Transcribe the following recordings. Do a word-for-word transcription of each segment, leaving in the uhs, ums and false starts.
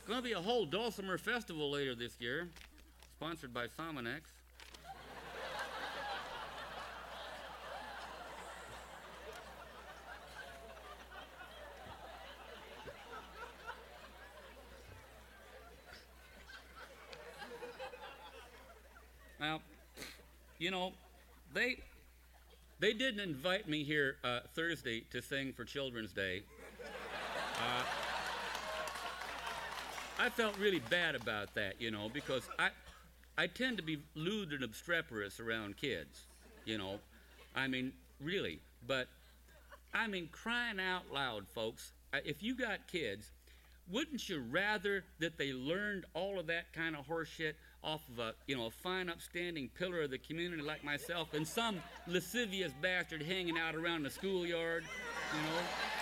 Going to be a whole Dulcimer Festival later this year, sponsored by Somonex. Now, you know, they they didn't invite me here uh, Thursday to sing for Children's Day. Uh, I felt really bad about that, you know, because I I tend to be lewd and obstreperous around kids, you know. I mean, really. But, I mean, crying out loud, folks, if you got kids, wouldn't you rather that they learned all of that kind of horse shit off of a, you know, a fine, upstanding pillar of the community like myself and some lascivious bastard hanging out around the schoolyard, you know?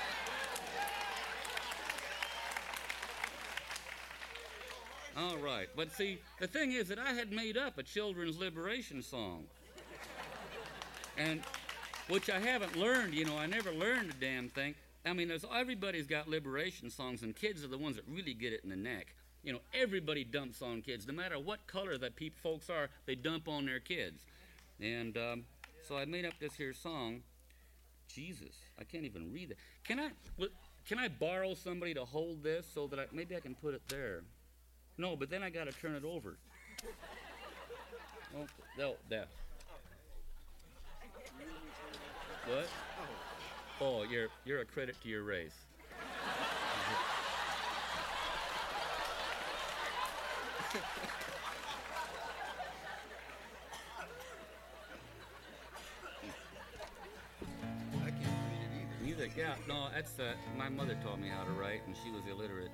All right, but see, the thing is that I had made up a children's liberation song, and which I haven't learned, you know, I never learned a damn thing. I mean, there's, everybody's got liberation songs, and kids are the ones that really get it in the neck. You know, everybody dumps on kids. No matter what color that peop folks are, they dump on their kids. And um, so I made up this here song. Jesus, I can't even read it. Can I, can I borrow somebody to hold this so that I, maybe I can put it there? No, but then I got to turn it over. Oh, no, that. What? Oh, you're you're a credit to your race. I can't read it either. Neither, yeah, no, that's uh, my mother taught me how to write, and she was illiterate.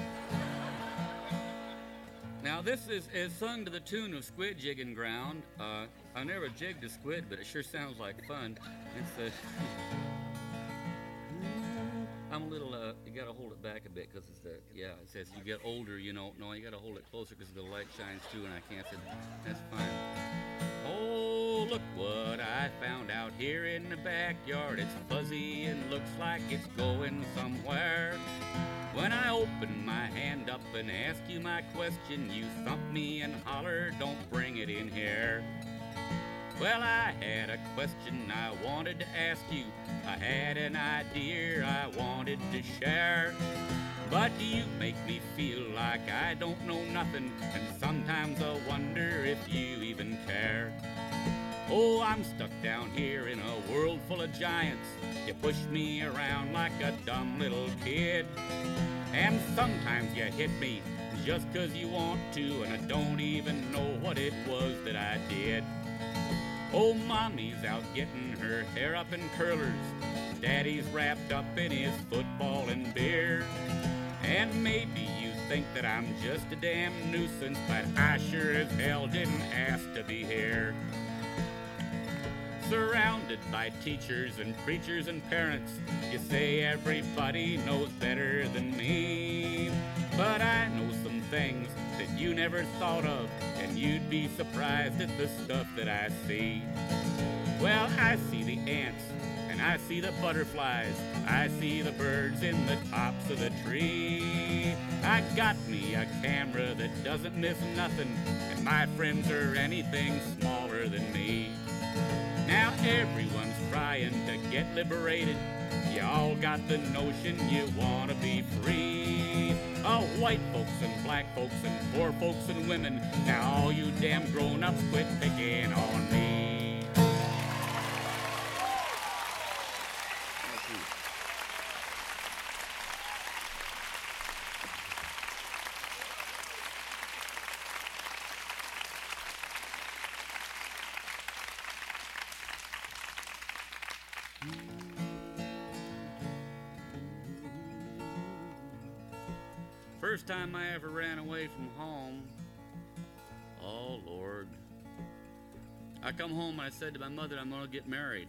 Now, this is, is sung to the tune of Squid Jigging Ground. Uh, I never jigged a squid, but it sure sounds like fun. It's uh, I'm a little, uh, you gotta hold it back a bit, because it's the, yeah, it says you get older, you know, no, you gotta hold it closer, because the light shines through, and I can't say, that's fine. Oh, look what I found out here in the backyard. It's fuzzy and looks like it's going somewhere. When I open my hand up and ask you my question, you thump me and holler, don't bring it in here. Well, I had a question I wanted to ask you. I had an idea I wanted to share. But you make me feel like I don't know nothing, and sometimes I wonder if you even care. Oh, I'm stuck down here in a world full of giants. You push me around like a dumb little kid. And sometimes you hit me just 'cause you want to, and I don't even know what it was that I did. Oh, mommy's out getting her hair up in curlers. Daddy's wrapped up in his football and beer. And maybe you think that I'm just a damn nuisance, but I sure as hell didn't ask to be here. Surrounded by teachers and preachers and parents, you say everybody knows better than me. But I know some things that you never thought of, and you'd be surprised at the stuff that I see. Well, I see the ants, and I see the butterflies, I see the birds in the tops of the tree. I got me a camera that doesn't miss nothing, and my friends are anything smaller than me. Now everyone's trying to get liberated. You all got the notion you want to be free. Oh, white folks and black folks and poor folks and women. Now all you damn grown-ups quit picking on me. Thank you. First time I ever ran away from home, oh Lord. I come home and I said to my mother, I'm going to get married.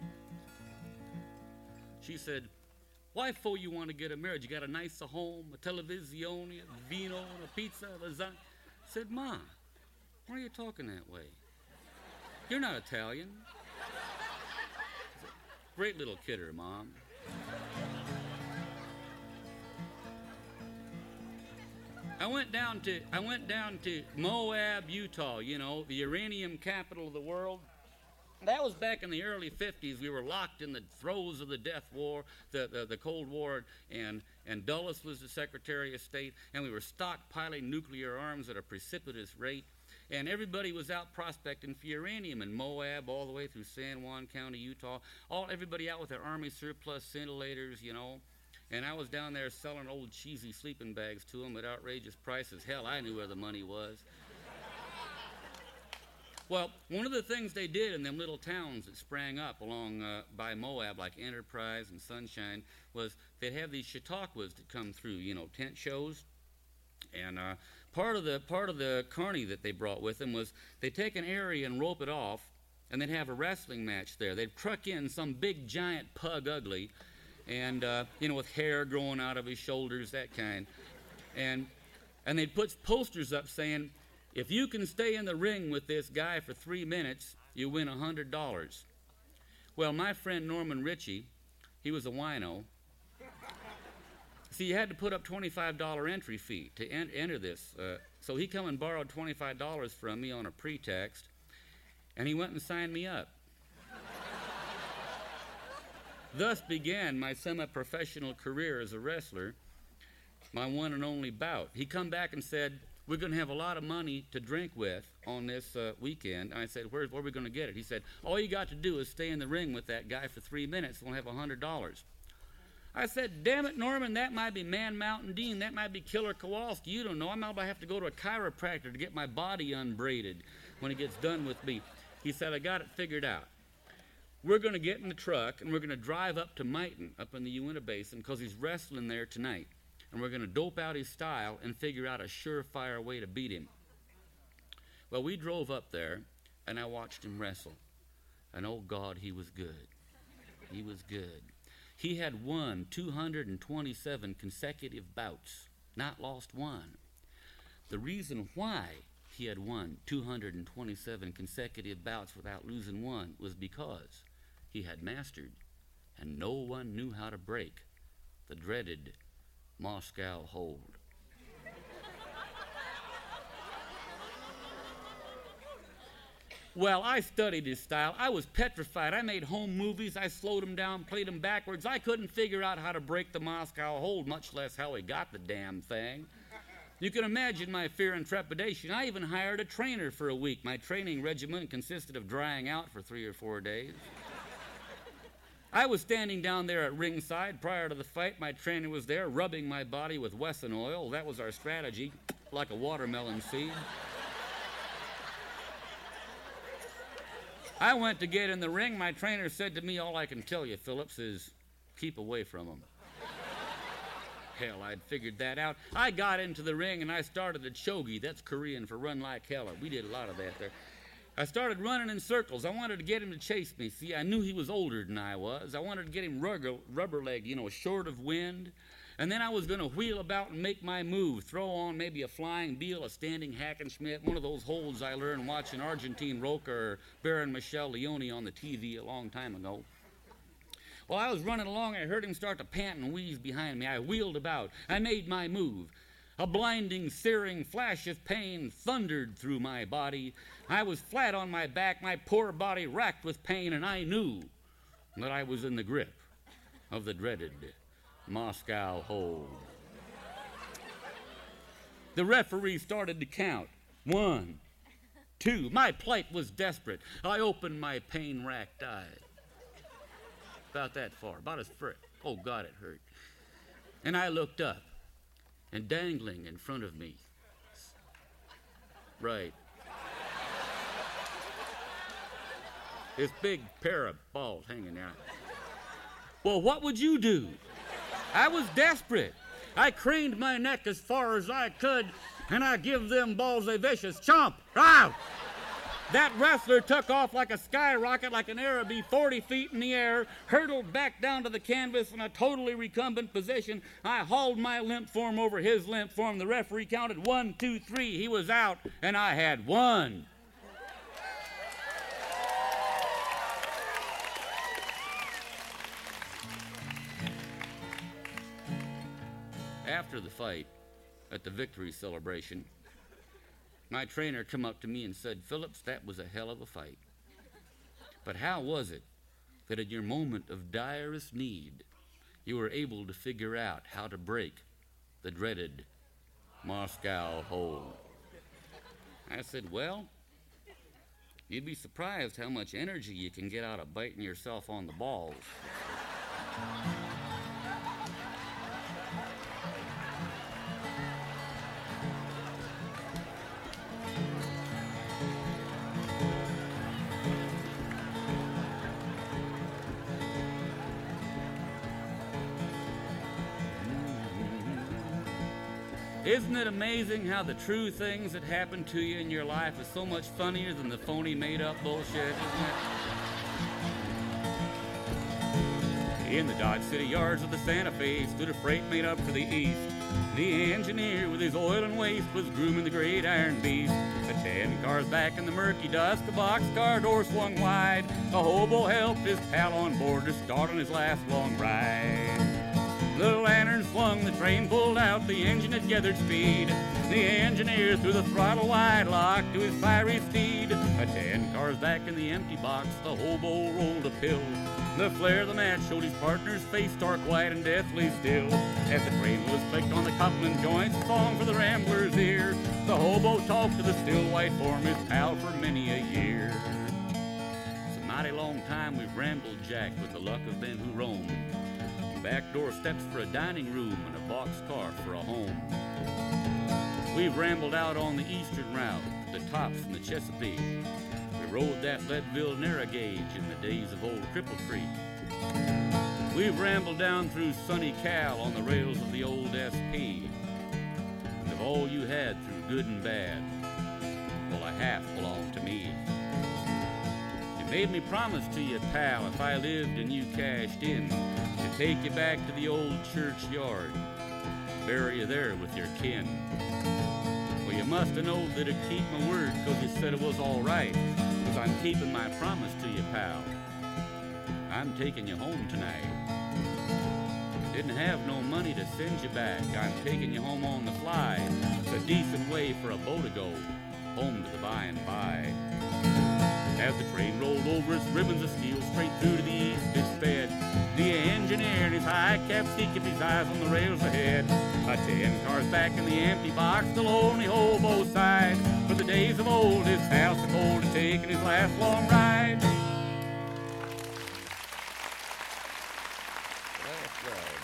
She said, why for you want to get a marriage? You got a nice home, a televisione, a vino, a pizza, a lasagna. I said, Ma, why are you talking that way? You're not Italian. Great little kidder, Mom. I went down to I went down to Moab, Utah, you know, the uranium capital of the world. That was back in the early fifties. We were locked in the throes of the death war, the, the, the Cold War, and, and Dulles was the Secretary of State, and we were stockpiling nuclear arms at a precipitous rate. And everybody was out prospecting for uranium in Moab all the way through San Juan County, Utah. All everybody out with their Army surplus scintillators, you know. And I was down there selling old cheesy sleeping bags to them at outrageous prices. Hell, I knew where the money was. Well, one of the things they did in them little towns that sprang up along uh, by Moab, like Enterprise and Sunshine, was they'd have these Chautauquas that come through, you know, tent shows. And uh, part of the part of the carny that they brought with them was they'd take an area and rope it off, and they'd have a wrestling match there. They'd truck in some big giant pug ugly, and uh, you know, with hair growing out of his shoulders, that kind. And and they'd put posters up saying, if you can stay in the ring with this guy for three minutes, you win a hundred dollars. Well, my friend Norman Ritchie, he was a wino. See, you had to put up twenty-five dollar entry fee to en- enter this. Uh, so he come and borrowed twenty-five dollars from me on a pretext, and he went and signed me up. Thus began my semi-professional career as a wrestler, my one and only bout. He come back and said, we're going to have a lot of money to drink with on this uh, weekend. And I said, where, where are we going to get it? He said, all you got to do is stay in the ring with that guy for three minutes, and we'll have a hundred dollars. I said, damn it, Norman, that might be Man Mountain Dean. That might be Killer Kowalski. You don't know. I might have to go to a chiropractor to get my body unbraided when he gets done with me. He said, I got it figured out. We're going to get in the truck, and we're going to drive up to Mighton, up in the Uinta Basin, because he's wrestling there tonight. And we're going to dope out his style and figure out a surefire way to beat him. Well, we drove up there, and I watched him wrestle. And, oh, God, he was good. He was good. He had won two hundred twenty-seven consecutive bouts, not lost one. The reason why he had won two hundred twenty-seven consecutive bouts without losing one was because he had mastered, and no one knew how to break, the dreaded Moscow hold. Well, I studied his style. I was petrified. I made home movies. I slowed him down, played him backwards. I couldn't figure out how to break the Moscow hold, much less how he got the damn thing. You can imagine my fear and trepidation. I even hired a trainer for a week. My training regimen consisted of drying out for three or four days. I was standing down there at ringside prior to the fight. My trainer was there rubbing my body with Wesson oil. That was our strategy, like a watermelon seed. I went to get in the ring. My trainer said to me, all I can tell you, Phillips, is keep away from him. Hell, I'd figured that out. I got into the ring and I started a chogi. That's Korean for run like hell. We did a lot of that there. I started running in circles. I wanted to get him to chase me. See, I knew he was older than I was. I wanted to get him rubber, rubber-legged, you know, short of wind. And then I was going to wheel about and make my move, throw on maybe a flying Beal, a standing Hackenschmidt, one of those holds I learned watching Argentine Roca or Baron Michel Leone on the T V a long time ago. While I was running along, I heard him start to pant and wheeze behind me. I wheeled about. I made my move. A blinding, searing flash of pain thundered through my body. I was flat on my back, my poor body racked with pain, and I knew that I was in the grip of the dreaded Moscow hold. The referee started to count. One, two. My plight was desperate. I opened my pain-racked eyes. About that far, about as far. Oh, God, it hurt. And I looked up, and dangling in front of me, right, this big pair of balls hanging out. Well, what would you do? I was desperate. I craned my neck as far as I could, and I give them balls a vicious chomp. Ow! That wrestler took off like a skyrocket, like an Araby, forty feet in the air, hurtled back down to the canvas in a totally recumbent position. I hauled my limp form over his limp form. The referee counted one, two, three. He was out, and I had won. After the fight, at the victory celebration. My trainer come up to me and said, "Phillips, that was a hell of a fight. But how was it that in your moment of direst need, you were able to figure out how to break the dreaded Moscow hold?" I said, "Well, you'd be surprised how much energy you can get out of biting yourself on the balls." Isn't it amazing how the true things that happen to you in your life are so much funnier than the phony made-up bullshit, isn't it? In the Dodge City yards of the Santa Fe stood a freight made up for the east. The engineer with his oil and waste was grooming the great iron beast. The ten cars back in the murky dusk, the boxcar door swung wide. The hobo helped his pal on board to start on his last long ride. The lantern swung, the train pulled out, the engine had gathered speed. The engineer threw the throttle wide, locked to his fiery steed. A ten cars back in the empty box, the hobo rolled a pill. The flare of the match showed his partner's face stark white and deathly still. As the train was clicked on the coupling joints, a song for the rambler's ear. The hobo talked to the still white form, his pal for many a year. It's a mighty long time we've rambled, Jack, with the luck of men who roam. Back door steps for a dining room and a boxcar for a home. We've rambled out on the eastern route, the Tops and the Chesapeake. We rode that Leadville narrow gauge in the days of old Cripple Creek. We've rambled down through sunny Cal on the rails of the old S P. And of all you had through good and bad, well, a half belonged to me. You made me promise to you, pal, if I lived and you cashed in, to take you back to the old churchyard, bury you there with your kin. Well, you must have known that I'd keep my word, cause you said it was all right, cause I'm keeping my promise to you, pal. I'm taking you home tonight. Didn't have no money to send you back, I'm taking you home on the fly. It's a decent way for a bow to go, home to the by and by. As the train rolled over its ribbons of steel straight through to the east, it sped. The engineer in his high cap seat kept his eyes on the rails ahead. A ten cars back in the empty box, the lonely hobo sighed. For the days of old, his house of gold had taken his last long ride. Last ride.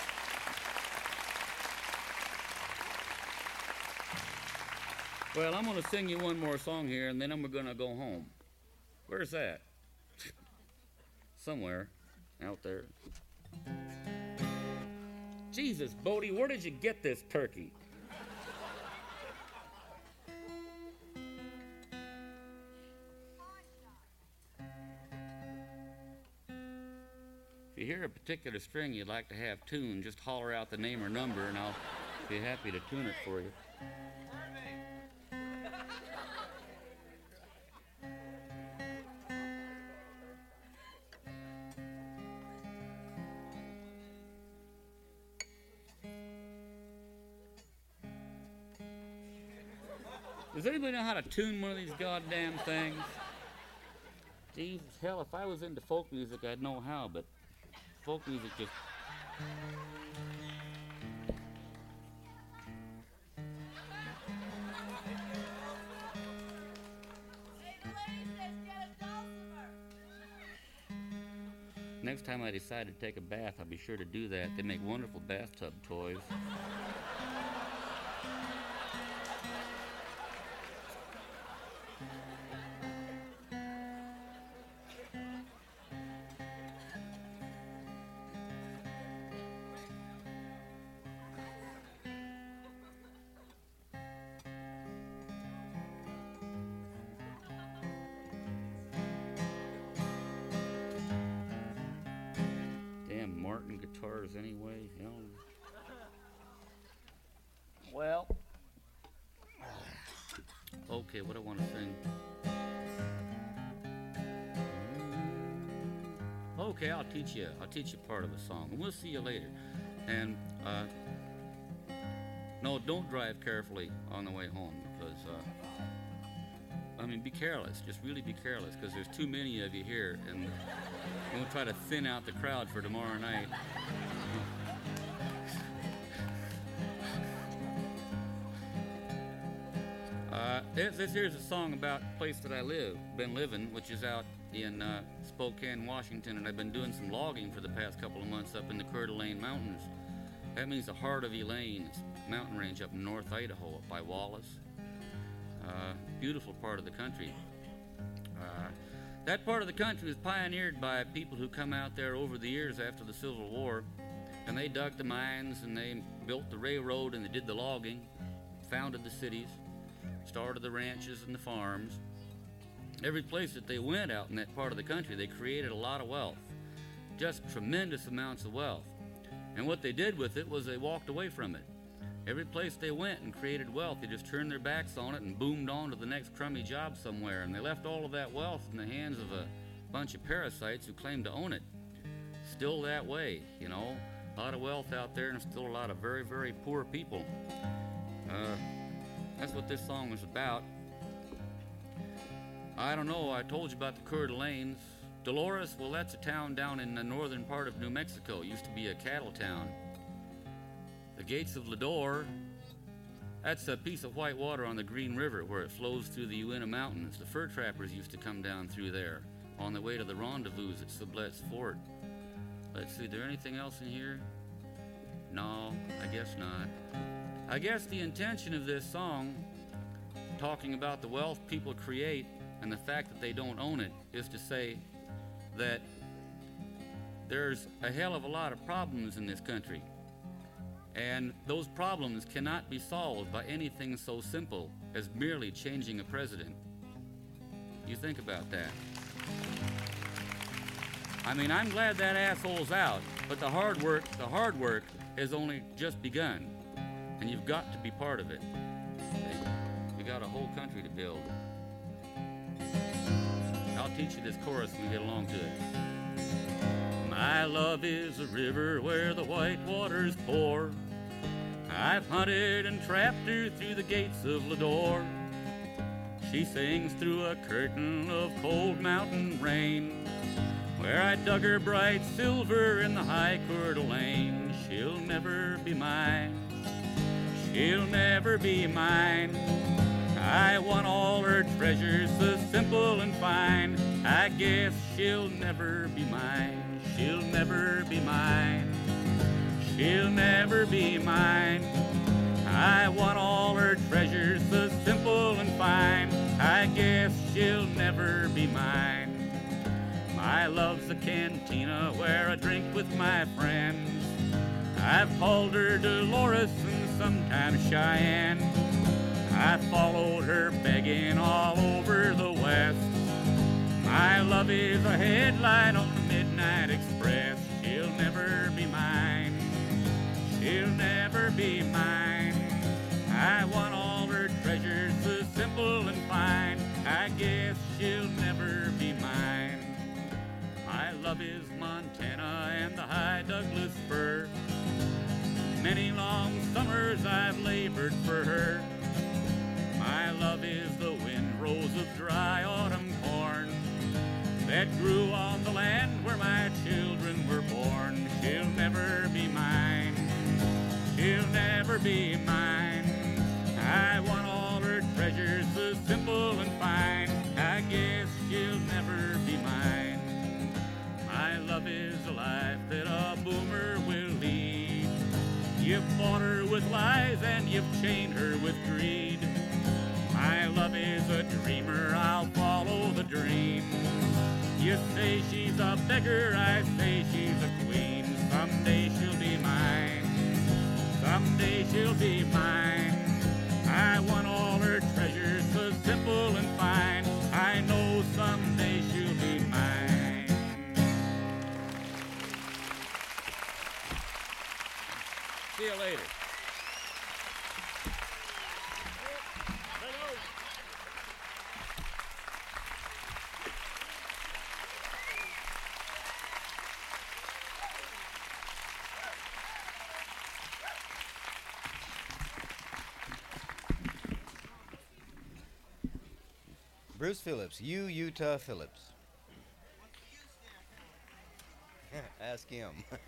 Well, I'm going to sing you one more song here, and then I'm going to go home. Where's that? Somewhere out there. Jesus, Bodie, where did you get this turkey? If you hear a particular string you'd like to have tuned, just holler out the name or number and I'll be happy to tune it for you. Does anybody know how to tune one of these goddamn things? Jesus, hell, if I was into folk music, I'd know how, but folk music just... Next time I decide to take a bath, I'll be sure to do that. They make wonderful bathtub toys. Martin guitars anyway, you know. Well, okay, what do I want to sing? Okay, I'll teach you. I'll teach you part of the song, and we'll see you later. And uh, No, don't drive carefully on the way home because, uh, I mean, be careless. Just really be careless because there's too many of you here, and we'll try to thin out the crowd for tomorrow night. Uh, this, this here's a song about the place that I live, been living, which is out in uh, Spokane, Washington, and I've been doing some logging for the past couple of months up in the Coeur d'Alene Mountains. That means the heart of Elaine. It's a mountain range up in North Idaho, up by Wallace. Uh, beautiful part of the country. Uh, that part of the country was pioneered by people who come out there over the years after the Civil War, and they dug the mines, and they built the railroad, and they did the logging, founded the cities, started the ranches and the farms. Every place that they went out in that part of the country, they created a lot of wealth, just tremendous amounts of wealth. And what they did with it was they walked away from it. Every place they went and created wealth, they just turned their backs on it and boomed on to the next crummy job somewhere. And they left all of that wealth in the hands of a bunch of parasites who claimed to own it. Still that way, you know. A lot of wealth out there and still a lot of very, very poor people. Uh, that's what this song was about. I don't know, I told you about the Coeur d'Alenes. Dolores, well, that's a town down in the northern part of New Mexico. It used to be a cattle town. The Gates of Lodore, that's a piece of white water on the Green River where it flows through the Uinta Mountains. The fur trappers used to come down through there on the way to the rendezvous at Sublette's Fort. Let's see, is there anything else in here? No, I guess not. I guess the intention of this song, talking about the wealth people create and the fact that they don't own it, is to say that there's a hell of a lot of problems in this country. And those problems cannot be solved by anything so simple as merely changing a president. You think about that. I mean, I'm glad that asshole's out, but the hard work, the hard work has only just begun. And you've got to be part of it. We got a whole country to build. I'll teach you this chorus when we get along to it. My love is a river where the white waters pour. I've hunted and trapped her through the gates of Lodore. She sings through a curtain of cold mountain rain, where I dug her bright silver in the high Coeur d'Alene. She'll never be mine. She'll never be mine. I want all her treasures so simple and fine. I guess she'll never be mine. She'll never be mine. She'll never be mine. I want all her treasures so simple and fine. I guess she'll never be mine. My love's a cantina where I drink with my friends. I've called her Dolores and sometimes Cheyenne. I followed her begging all over the West. My love is a headlight on the Midnight Express. She'll never be mine. She'll never be mine. I want all her treasures so simple and fine. I guess she'll never be mine. My love is Montana and the high Douglas fir. Many long summers I've labored for her. My love is the windrows of dry autumn corn that grew on the land where my children were born. She'll never be mine. She'll never be mine. I want all her treasures so simple and fine. I guess she'll never be mine. My love is a life that a boomer will lead. You've bought her with lies and you've chained her with greed. My love is a dreamer, I'll follow the dream. You say she's a beggar, I say she's a queen. Someday she'll be mine. Someday she'll be mine. I want all her treasures so simple and fine. I know someday she'll be mine. See you later. Bruce Phillips, U Utah Phillips. Ask him.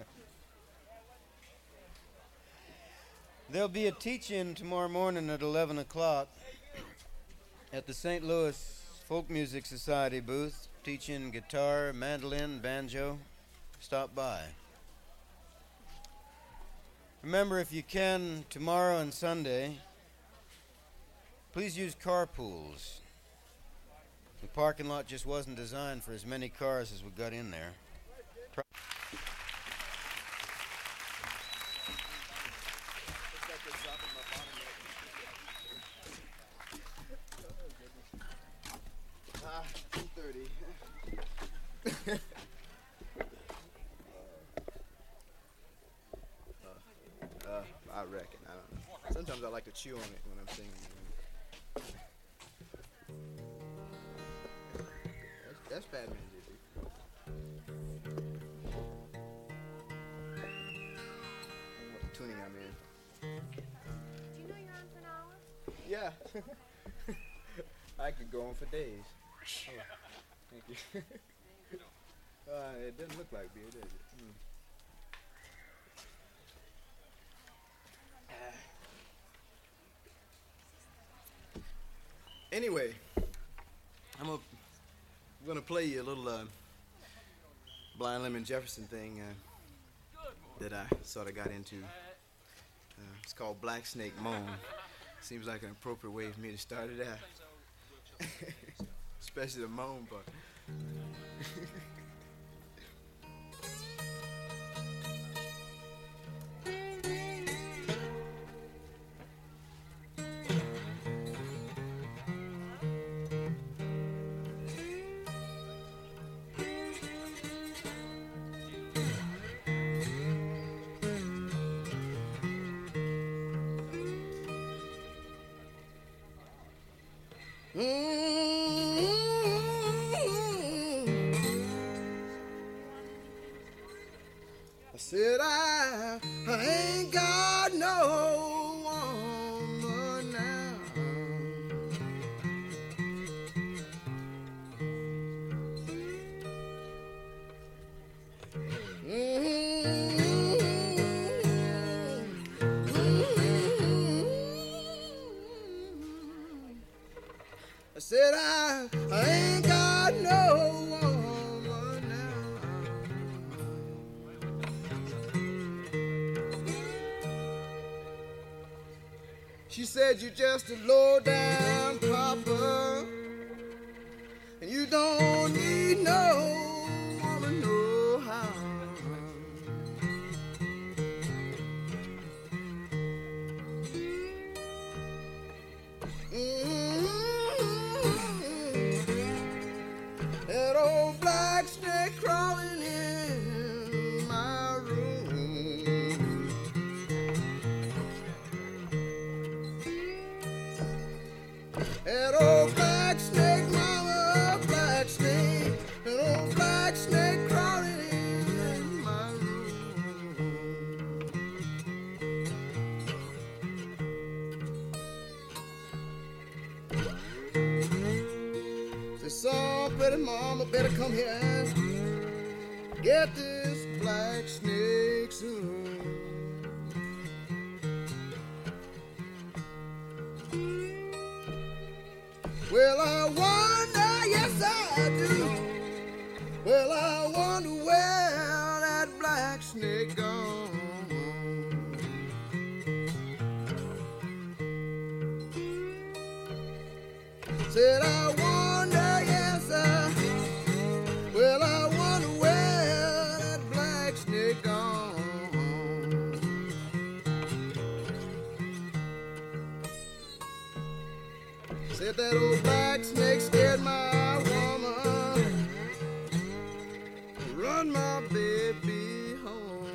There'll be a teach-in tomorrow morning at eleven o'clock at the Saint Louis Folk Music Society booth. Teaching guitar, mandolin, banjo. Stop by. Remember, if you can, tomorrow and Sunday, please use carpools. The parking lot just wasn't designed for as many cars as we got in there. Try Ah, two thirty. uh, uh, I reckon. I don't know. Sometimes I like to chew on it when I'm singing. That's, that's Batman Jiffy. What tuning I'm in. Do you know you're on for an hour? Yeah. I could go on for days. Oh, thank you. uh, it doesn't look like beer, does it? Mm. Uh, anyway, I'm, a, I'm gonna play you a little uh, Blind Lemon Jefferson thing uh, that I sort of got into. Uh, it's called Black Snake Moan. Seems like an appropriate way for me to start it out. Especially the moan part. I said I, I ain't got no woman now. I said I, I ain't got no woman now. She said you're just a low down papa, and you don't need no woman no how. That old black snake crawling in my room. That old black snake, mama, black snake. That old black snake crawling in my room. Say, some pretty mama better come here and get this black snake soon. Well, I wonder, yes I do. Well, I wonder where that black snake gone. Said I wonder, yes I. Well, I wonder where that black snake gone. Said that old black snake scared my woman, run my baby home.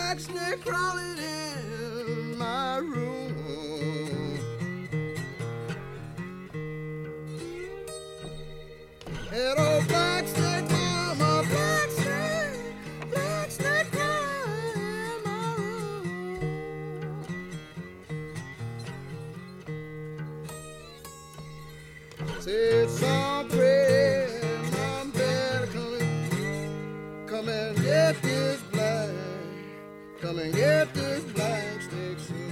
black snake crawling in my room. That old black snake, mama, black snake, black snake crawling in my room. Said some prayer, mom, better come and, come and get this black, come and get this black snake soon.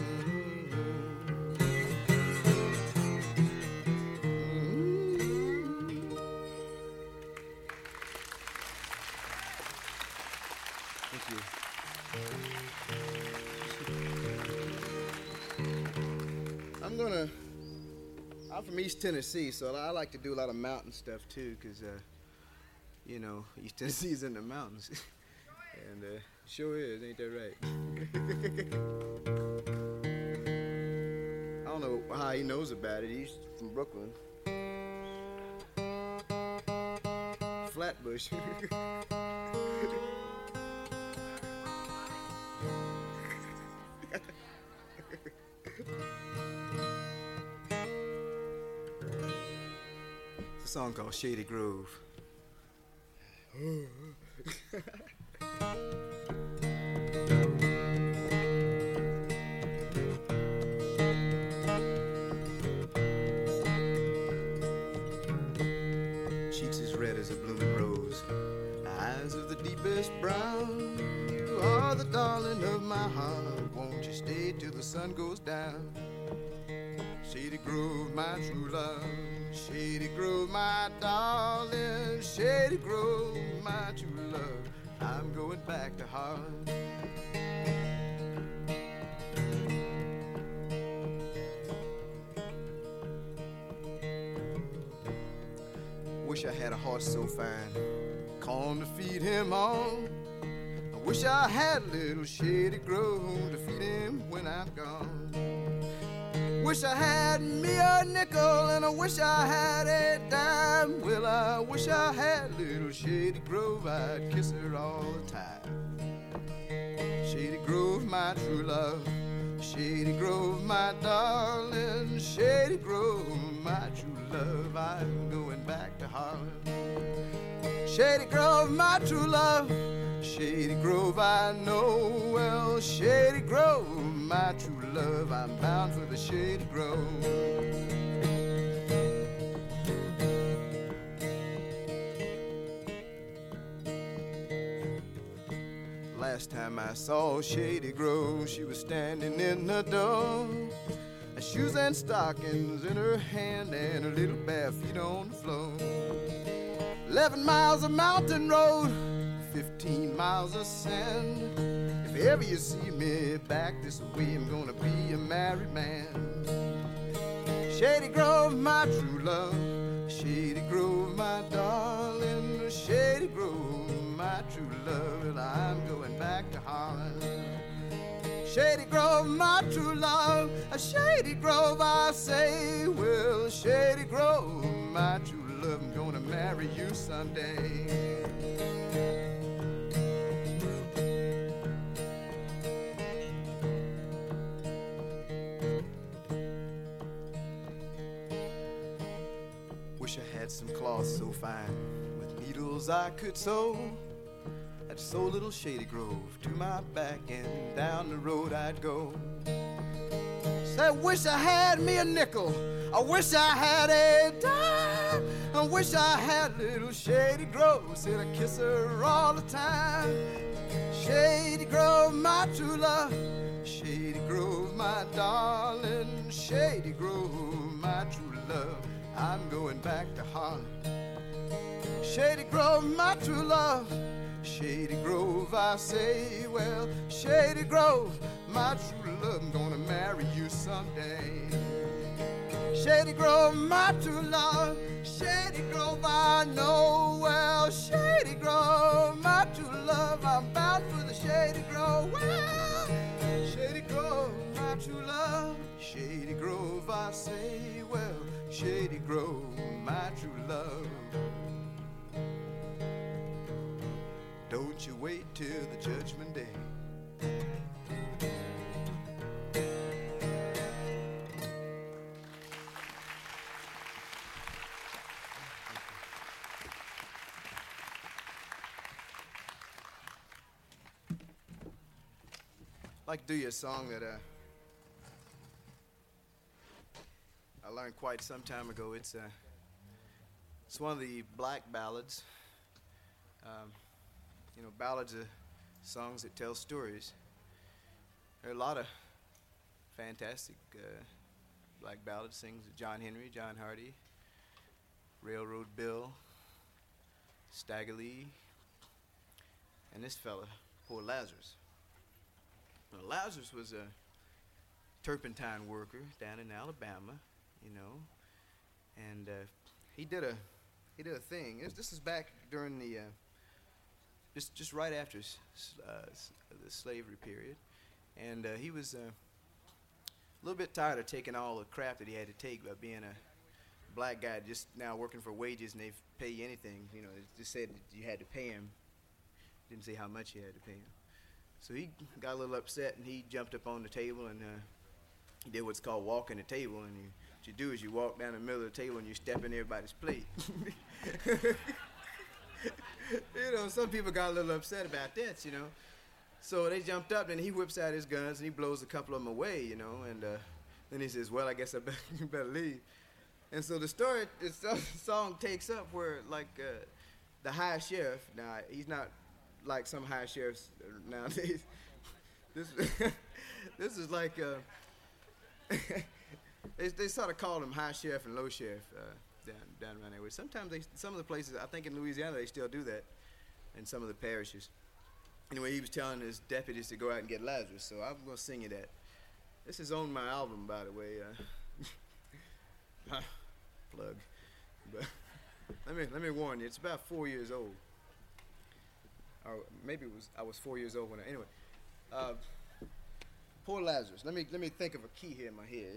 Thank you. I'm gonna, I'm from East Tennessee, so I like to do a lot of mountain stuff too, because, uh, you know, East Tennessee's in the mountains. And uh, sure is, ain't that right? I don't know how he knows about it. He's from Brooklyn. Flatbush. It's a song called Shady Grove. Cheeks as red as a blooming rose, eyes of the deepest brown. You are the darling of my heart. Won't you stay till the sun goes down? Shady Grove, my true love. Shady Grove, my darling. Shady Grove, my true love. I'm going back to Harlem. Wish I had a horse so fine, corn to feed him on. I wish I had a little Shady Grove to feed him when I'm gone. Wish I had me a nickel and I wish I had a dime. Well, I wish I had a little Shady Grove, I'd kiss her all the time. Shady Grove, my true love. Shady Grove, my darling. Shady Grove, my true love. I'm going back to Harlem. Shady Grove, my true love. Shady Grove, I know well. Shady Grove, my true love. I'm bound for the Shady Grove. Last time I saw Shady Grove, she was standing in the door, shoes and stockings in her hand and her little bare feet on the floor. Eleven miles of mountain road, fifteen miles of sand. If ever you see me back this way, I'm gonna be a married man. Shady Grove, my true love. Shady Grove, my darling. Shady Grove, my true love. And I'm going back to Harlem. Shady Grove, my true love. A Shady Grove, I say. Well, Shady Grove, my true love. I'm gonna marry you someday. Wish I had some cloth so fine with needles I could sew. I'd sew little Shady Grove to my back and down the road I'd go. Said, wish I had me a nickel. I wish I had a dime. I wish I had little Shady Grove. Said I kiss her all the time. Shady Grove, my true love. Shady Grove, my darling. Shady Grove, my true love. I'm going back to Harlem. Shady Grove, my true love. Shady Grove, I say, well, Shady Grove, my true love, I'm gonna marry you someday. Shady Grove, my true love. Shady Grove, I know well. Shady Grove, my true love, I'm bound for the Shady Grove. Well, Shady Grove, my true love. Shady Grove, I say, well, Shady Grove, my true love. Don't you wait till the judgment day. like to do you a song that uh, I learned quite some time ago. It's uh, it's one of the black ballads. Um, you know, ballads are songs that tell stories. There are a lot of fantastic uh, black ballads, things with John Henry, John Hardy, Railroad Bill, Stagger Lee, and this fella, poor Lazarus. Now, Lazarus was a turpentine worker down in Alabama, you know, and uh, he did a he did a thing. This, this is back during the uh, just just right after s- uh, s- the slavery period, and uh, he was uh, a little bit tired of taking all the crap that he had to take by being a black guy just now working for wages, and they pay you anything. You know, it just said that you had to pay him. Didn't say how much you had to pay him. So he got a little upset, and he jumped up on the table, and uh, he did what's called walking the table. And you, what you do is you walk down the middle of the table, and you step in everybody's plate. You know, some people got a little upset about that, you know. So they jumped up, and he whips out his guns, and he blows a couple of them away, you know. And uh, then he says, well, I guess I better, better leave. And so the story, the song takes up where, like, uh, the high sheriff, now, he's not like some high sheriffs nowadays. This, this is like, uh, they, they sort of call them high sheriff and low sheriff uh, down, down around that way. Sometimes they, some of the places, I think in Louisiana, they still do that in some of the parishes. Anyway, he was telling his deputies to go out and get Lazarus, so I'm going to sing you that. This is on my album, by the way. Uh, plug. But let me let me warn you, it's about four years old. Or maybe it was I was four years old when I anyway. Uh, poor Lazarus. Let me let me think of a key here in my head.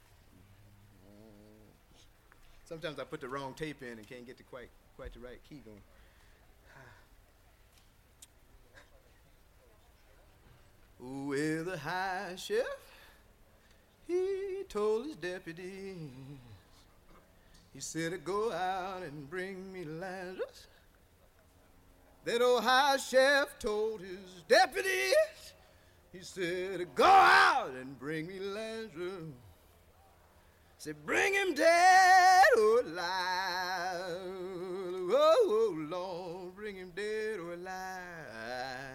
Sometimes I put the wrong tape in and can't get to quite quite the right key going. Well, the high sheriff, he told his deputies, he said to go out and bring me Lazarus. That old high sheriff told his deputies, he said to go out and bring me Lazarus. Said bring him dead or alive. Oh, oh Lord, bring him dead or alive.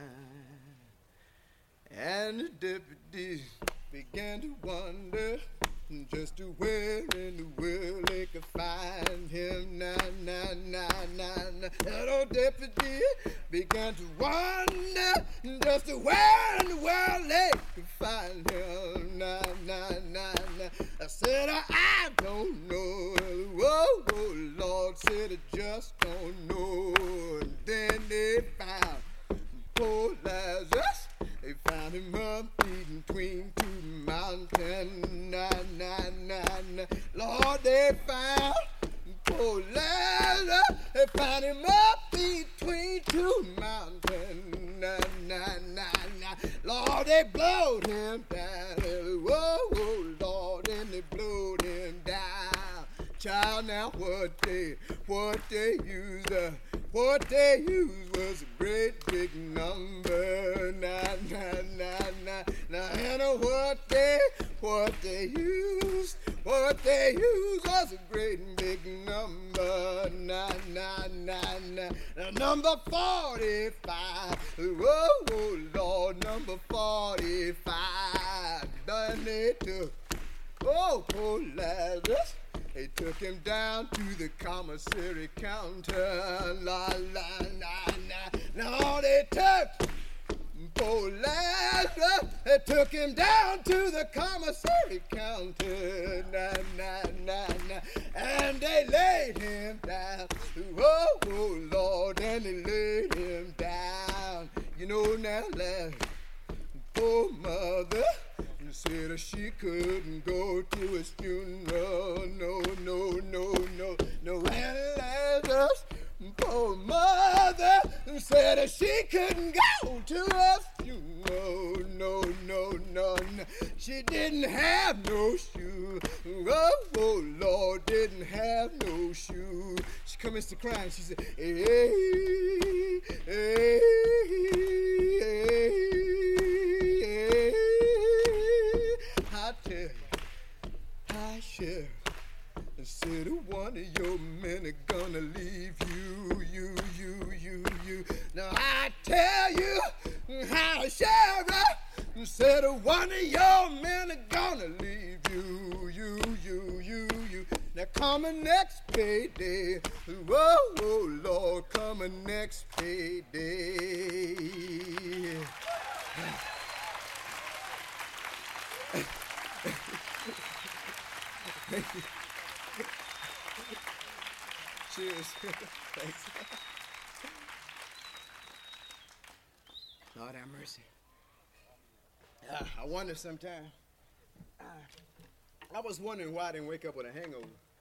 And the deputies began to wonder just to where in the world they could find him. Nah, nah, nah, nah, nah. That old deputy began to wonder just to where in the world they could find him. Nah, nah, nah, nah. I said, I, I don't know. Whoa, oh, Lord, said I just don't know. And then they found poor Lazarus. They found him up between two mountains. Nah, nah, nah, nah. Lord, they found poor Lazarus. They found him up between two mountains. Nah, nah, nah, nah. Lord, they blowed him down. Whoa, whoa, Lord, and they blowed him down. Child, now what they, what they used, uh, what they used was a great big number. Nah, nah, nah, nah, nah. And uh, what they, what they used, what they used was a great big number. Nah, nah, nah, nah. Now, number forty-five. Whoa, oh, Lord, number forty-five. Done they took, oh, poor Lazarus. They took him down to the commissary counter. La, la, la, la. Now they took poor Lazarus. They took him down to the commissary counter. Na, na, na, na. And they laid him down. Oh, oh, Lord, and they laid him down. You know now, Lazarus, poor mother said that she couldn't go to his funeral. No, no, no, no, no. And Lazarus, poor mother, said that she couldn't go to his funeral. No, no, no, no. She didn't have no shoe. Oh, oh, Lord, didn't have no shoe. She commenced to cry and she said, hey, hey, hey, hey, hey. of your men are gonna leave you, you, you, you, you. Now I tell you how a sheriff said one of your men are gonna leave you, you, you, you, you. Now coming next payday, whoa, whoa, Lord, coming next payday. Cheers. Thanks. Lord have mercy. Uh, I wonder sometime. Uh, I was wondering why I didn't wake up with a hangover.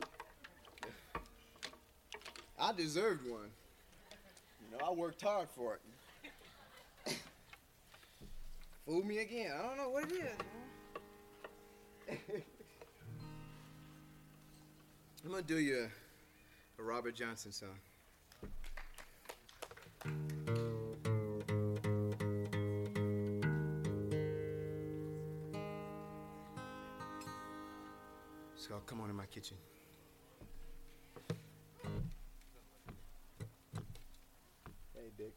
I deserved one. You know, I worked hard for it. Fooled me again. I don't know what it is. I'm gonna do you a, a Robert Johnson song. It's called Come On in My Kitchen. Hey, Dick.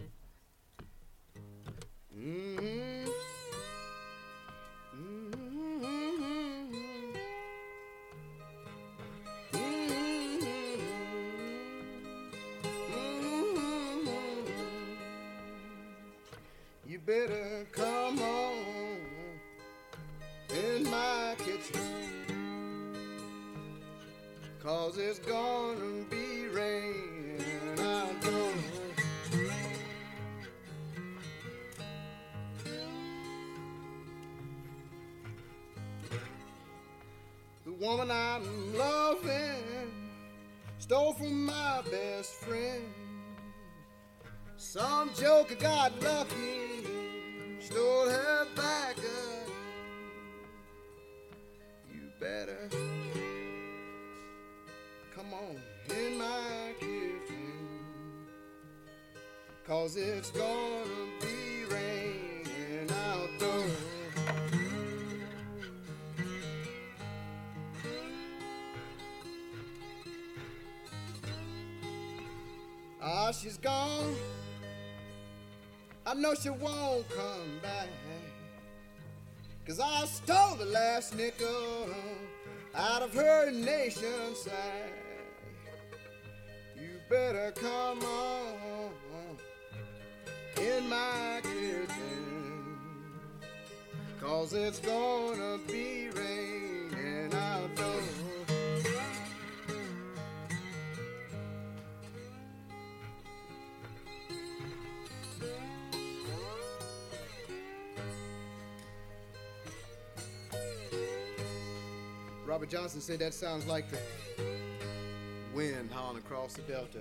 Mm-hmm. You better come on in my kitchen, 'cause it's gonna be raining outdoors. The woman I'm loving stole from my best friend. Some joker got lucky, stole her back up. You better come on in my kitchen, 'cause it's gonna be raining outdoors. Ah, she's gone. I know she won't come back, 'cause I stole the last nickel out of her nation's side. You better come on in my kitchen, 'cause it's gonna be raining outdoors. Robert Johnson said that sounds like the wind howling across the delta.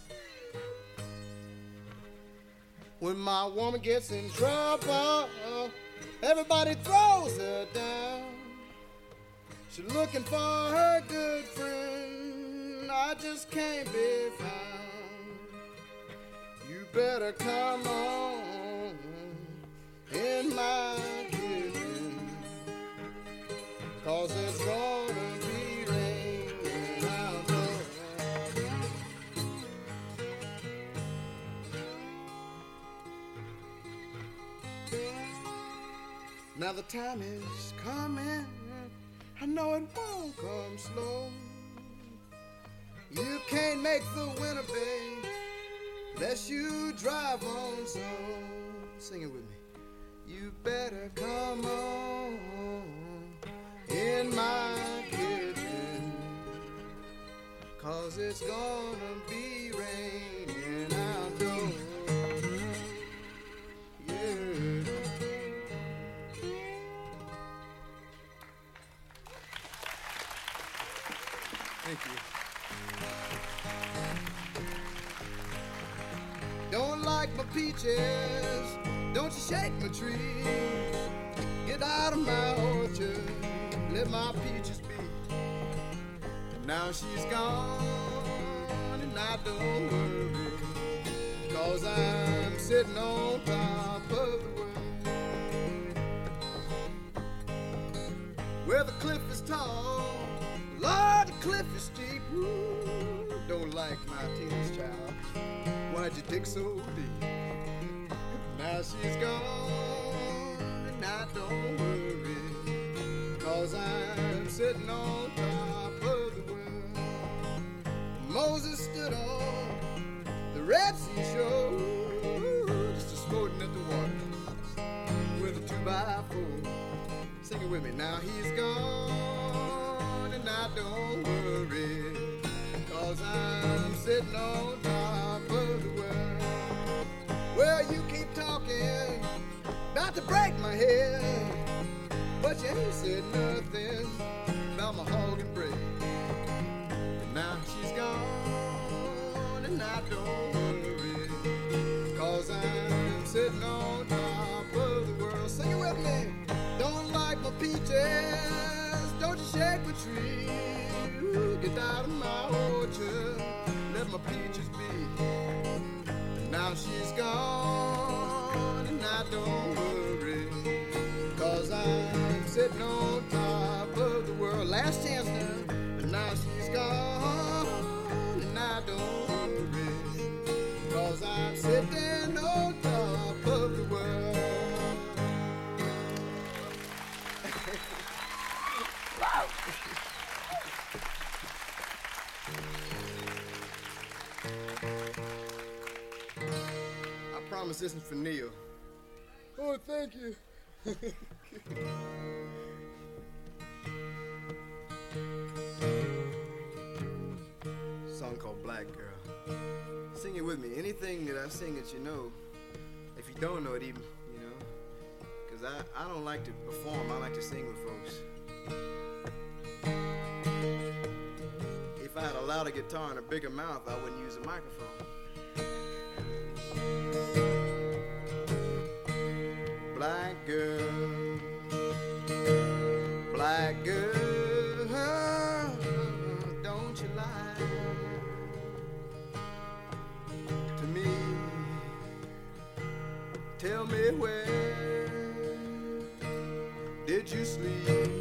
When my woman gets in trouble, everybody throws her down. She's looking for her good friend, I just can't be found. You better come on in my kitchen, 'cause it's gonna be raining outdoors. Now the time is coming, I know it won't come slow. You can't make the winter, babe, unless you drive on slow. Sing it with me. You better come on in my kitchen, 'cause it's gonna be raining outdoors. Yeah. Thank you. Don't like my peaches, don't you shake my tree. Get out of my orchard, let my peaches be. Now she's gone and I don't worry, 'cause I'm sitting on top of the world, where the cliff is tall, Lord, the cliff is steep. Ooh. don't like my teenage child. Why'd you dig so deep? Now she's gone, and I don't worry, 'cause I'm sitting on top of the world. Moses stood on the Red Sea shore, just a floating at the water with a two by four. Sing it with me. Now he's gone, and I don't worry, 'cause I'm sitting on top of the world. Well, you keep talking about to break my head, but you ain't said nothing about my hog and bread. And now she's gone, and I don't worry, 'cause I'm sitting on top of the world. Sing it with me. Don't like my peaches, don't you shake my tree. Ooh, get out of my orchard, let my peaches be. Now she's gone, and I don't worry, 'cause I'm sitting on top of the world. Last chance now, and now she's gone, and I don't worry, 'cause I'm sitting on top of the world. I promise this is for Neil. Oh, thank you. Song called Black Girl. Sing it with me. Anything that I sing that you know, if you don't know it even, you know, because I, I don't like to perform, I like to sing with folks. If I had a louder guitar and a bigger mouth, I wouldn't use a microphone. Black girl, black girl, don't you lie to me. Tell me where did you sleep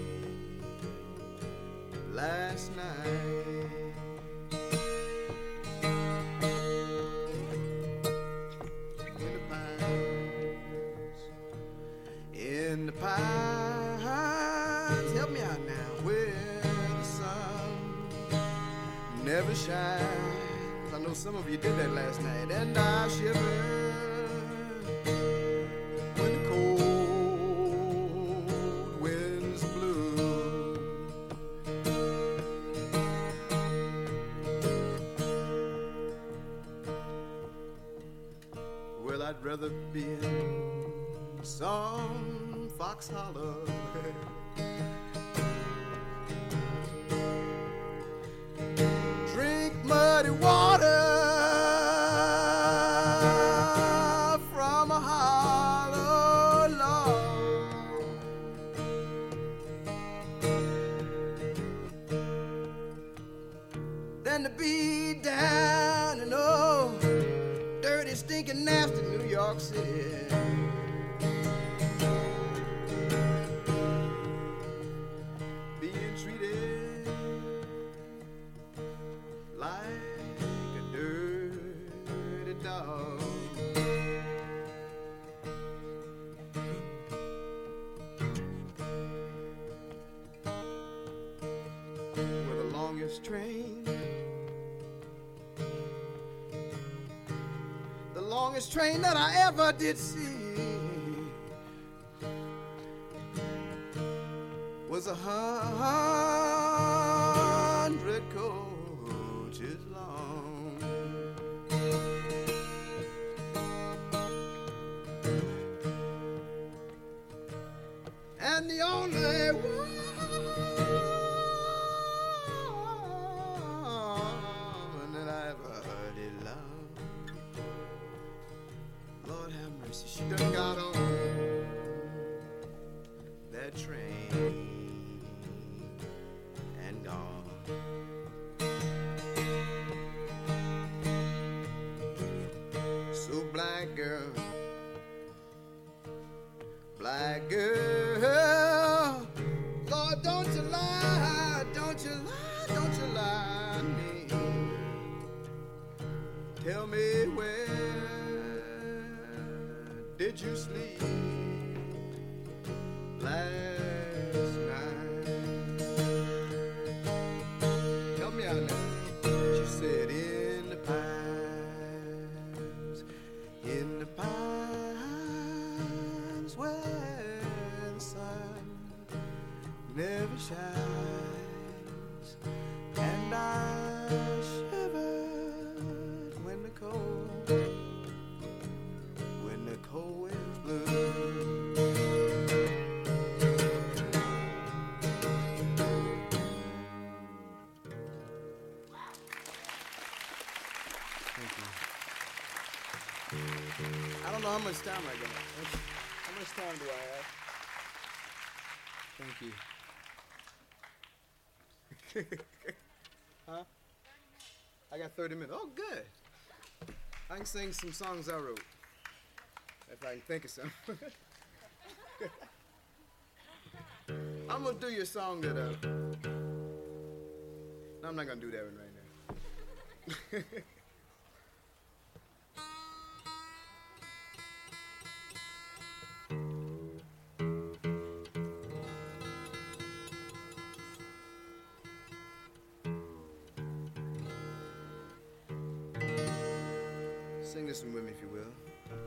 last night? In the pines, help me out now, where the sun never shines. I know some of you did that last night, and I shiver when the cold winds blow. Well, I'd rather be in some Fox Hollow drink muddy water from a hollow log than to be down in oh dirty, stinking, nasty New York City. Train, the longest train that I ever did see was a hundred coaches long. And the only one she done got on that train and gone. So black girl, black girl, Lord, don't you lie, don't you lie, don't you lie to me. me where did you sleep last night? Help me out now. She said in the pines, in the pines where the sun never shines, and I shivered when the cold, when the cold winds blew. Thank you. I don't know how much time I got. How much time do I have? Thank you. Huh? I got thirty minutes. Oh, good. I can sing some songs I wrote. If I can think of some. I'm going to do you a song that, uh... No, I'm not going to do that one right now. Sing this one with me, if you will.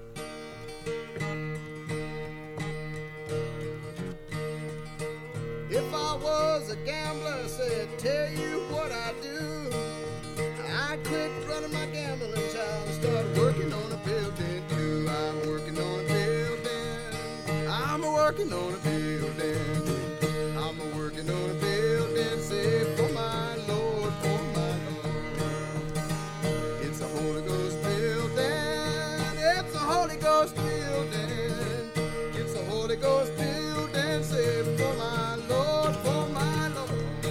If I was a gambler, said, tell you what I do, I'd quit running my gambling child and start working on a building too. I'm working on a building. I'm working on a building. I'm working on a building. Say for my Lord, for my Lord. It's a Holy Ghost building. It's a Holy Ghost building. It's a Holy Ghost building. Say for my Lord, for my Lord.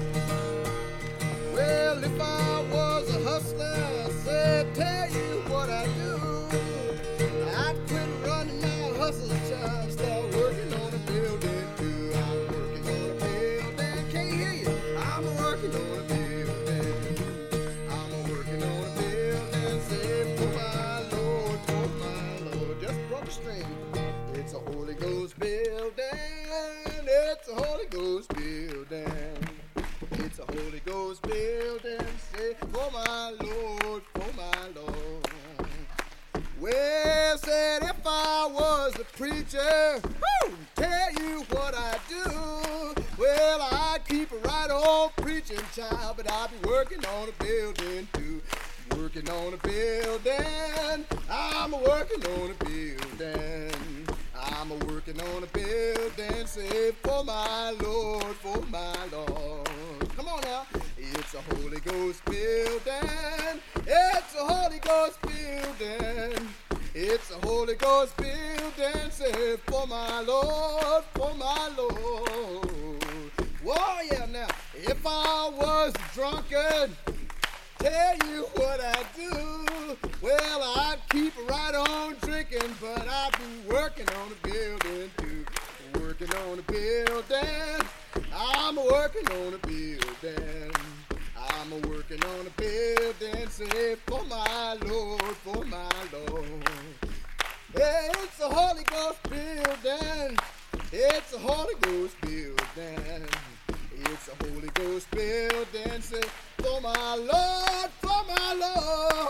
Well, if I was a hustler, I said, tell you what I do. I'd quit running my hustle job, start working on a building too. I'm working on a building. Can't hear you. I'm working on a building. I'm working on a building. Say for my Lord, for my Lord. Just broke a string. It's a Holy Ghost building. It's a Holy Ghost building. It's a Holy Ghost building. Say for my Lord, for my Lord. Well, said if I was a preacher, whoo, tell you what I do. Well, I'd keep it right on preaching, child, but I'd be working on a building too. Working on a building. I'm working on a building. I'm working on a building. Say for my Lord, for my Lord. Come on now. It's a Holy Ghost building. It's a Holy Ghost building. It's a Holy Ghost building. Say for my Lord, for my Lord. Whoa, yeah, now. If I was a drunkard, tell you what I do. Well, I'd keep right on drinking, but I'd be working on a building too. Working on a building. I'm working on a building. I'm working on a building. Say for my Lord, for my Lord. Yeah, it's a Holy Ghost building. It's a Holy Ghost building. It's a Holy Ghost building. Say for my Lord, for my Lord.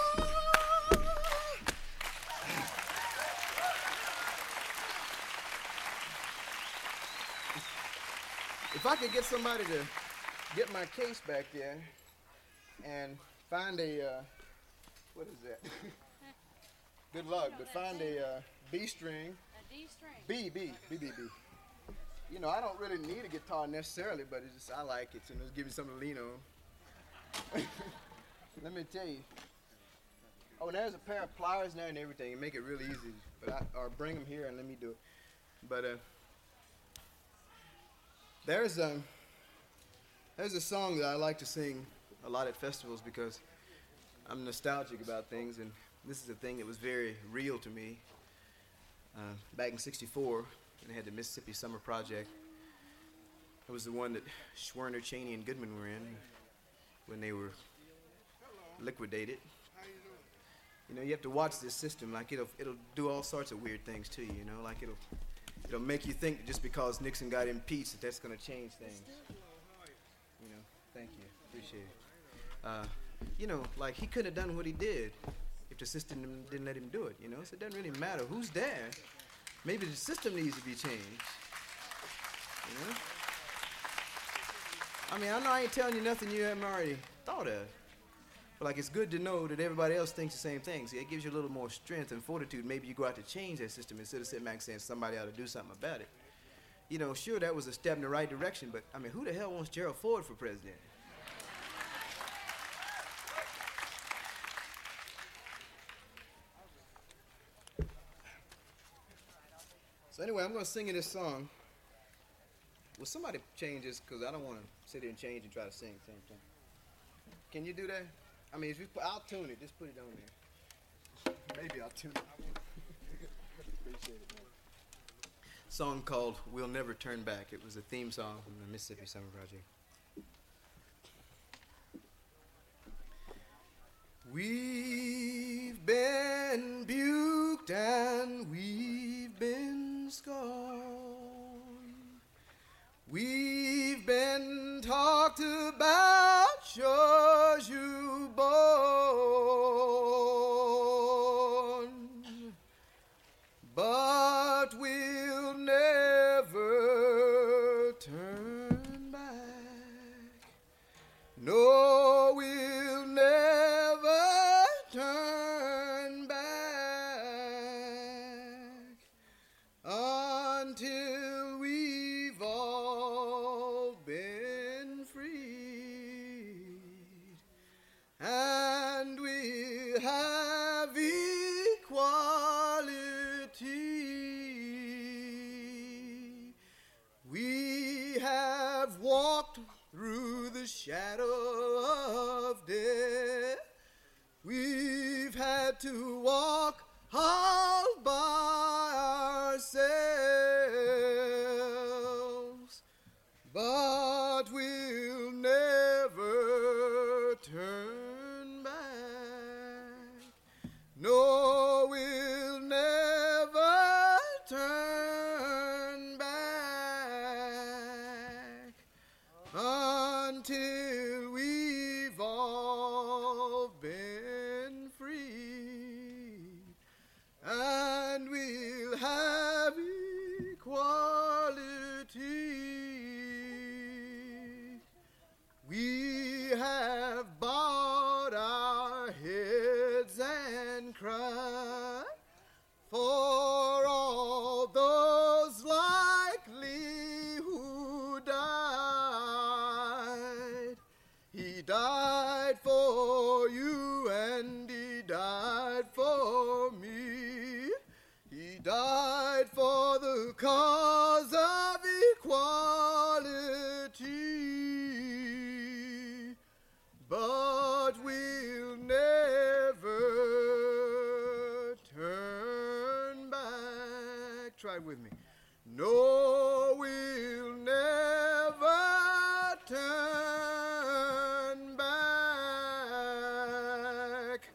If I could get somebody to get my case back there and find a, uh, what is that? Good luck, but find a uh, B string. A D string. B, B, B, B, B. You know, I don't really need a guitar necessarily, but it's just, I like it, you know, give me something to lean on. Let me tell you. Oh, and there's a pair of pliers there and everything, and make it really easy. But I, or bring them here and let me do it. But uh, there's um, there's a song that I like to sing a lot at festivals because I'm nostalgic about things, and this is a thing that was very real to me. Uh, back in sixty-four, and I had the Mississippi Summer Project. It was the one that Schwerner, Cheney, and Goodman were in when they were liquidated. You know, you have to watch this system. Like it'll it'll do all sorts of weird things to you. You know, like it'll it'll make you think just because Nixon got impeached that that's going to change things. You know, thank you, appreciate it. Uh, you know, like he couldn't have done what he did if the system didn't let him do it. You know, so it doesn't really matter who's there. Maybe the system needs to be changed. You know. I mean, I know I ain't telling you nothing you haven't already thought of. But like, it's good to know that everybody else thinks the same thing. See, it gives you a little more strength and fortitude. Maybe you go out to change that system instead of sitting back saying somebody ought to do something about it. You know, sure, that was a step in the right direction, but I mean, who the hell wants Gerald Ford for president? So anyway, I'm going to sing you this song. Will somebody change this? Because I don't want to sit here and change and try to sing at the same time. Can you do that? I mean, if you put, I'll tune it. Just put it on there. Maybe I'll tune it. Appreciate it, man. Song called "We'll Never Turn Back." It was a theme song from the Mississippi Summer Project. We've been buked and we've been scorned. We've been talked about, sure as you born, but we'll never turn back. No, we'll never turn back until we've all been freed, and we have equality. We have walked through the shadow of death. We've had to walk all by ourselves, but we'll never turn back. No, we'll never turn back until we've all been freed, and we'll have equality. We have bowed our heads and cried for all those like Lee who died. He died for you and he died for me. He died for the cause of equality, but we'll never turn back. Try it with me. No, we'll never turn back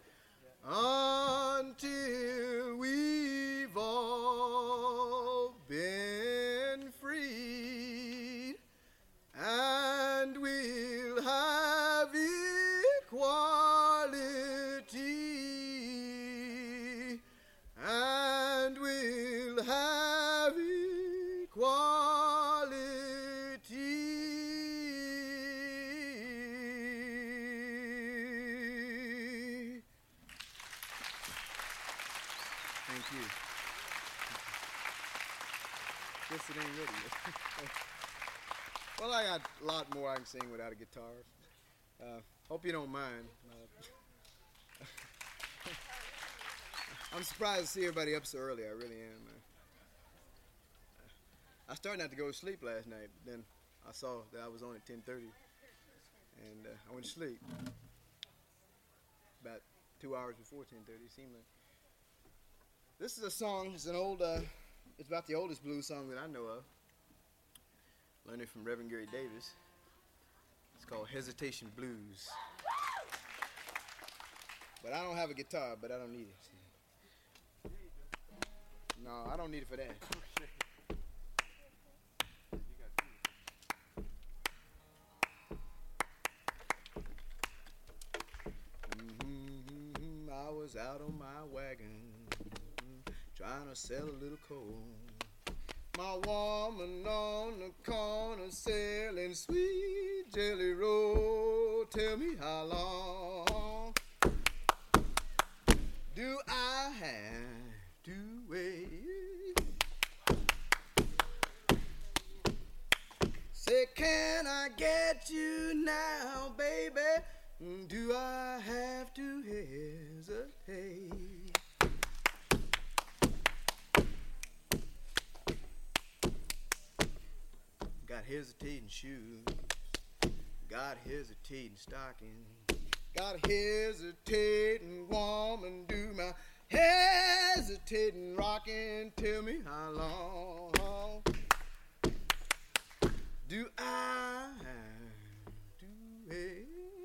until we've all been freed, and we'll have equality, and we'll have equality. Thank you. Guess it ain't ready yet. Well, I got a lot more I can sing without a guitar. Uh, hope you don't mind. Uh, I'm surprised to see everybody up so early. I really am. Uh, I started not to go to sleep last night, but then I saw that I was on at ten thirty, and uh, I went to sleep about two hours before ten thirty. It seemed like. This is a song. It's an old. Uh, it's about the oldest blues song that I know of. Learned it from Reverend Gary Davis. It's called Hesitation Blues. But I don't have a guitar, but I don't need it. No, I don't need it for that. Mm-hmm, I was out on my wagon, trying to sell a little coal. My woman on the corner selling sweet jelly roll. Tell me how long do I have to wait? Say, can I get you now, baby? Do I have to hesitate? Got hesitating shoes, got hesitating stockings, got hesitating woman, do my hesitating rocking. Tell me how long do I have to wait?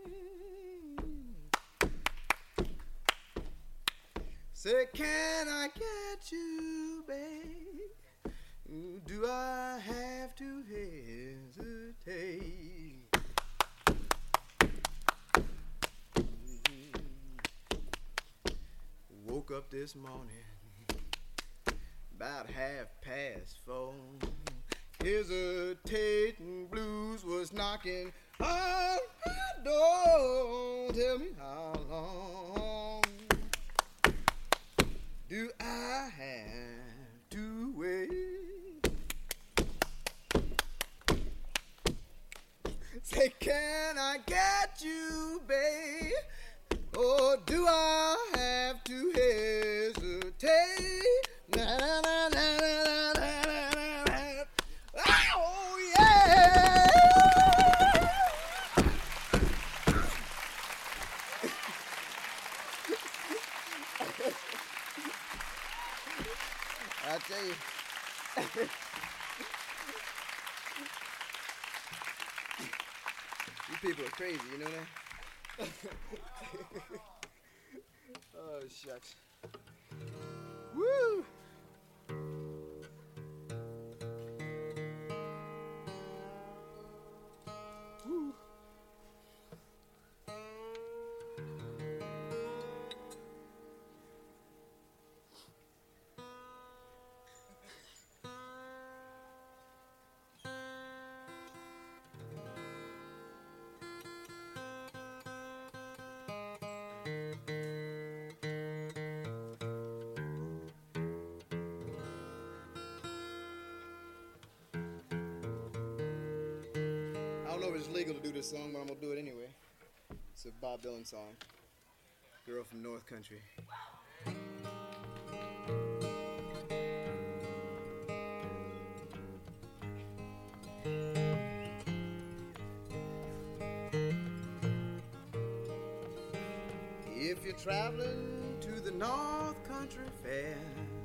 Say, can I get you, babe? Do I have to hesitate? Mm-hmm. Woke up this morning about half past four. Hesitating blues was knocking on my door. Tell me how long do I have to wait? Say, can I get you, babe? Or do I have to hesitate? Na, na, na, na, na, na, na, na. Oh, yeah! I tell you. You people are crazy, you know that? Oh, shucks. Woo! Woo! I don't know if it's legal to do this song, but I'm gonna do it anyway. It's a Bob Dylan song. Girl from North Country. If you're traveling to the North Country Fair,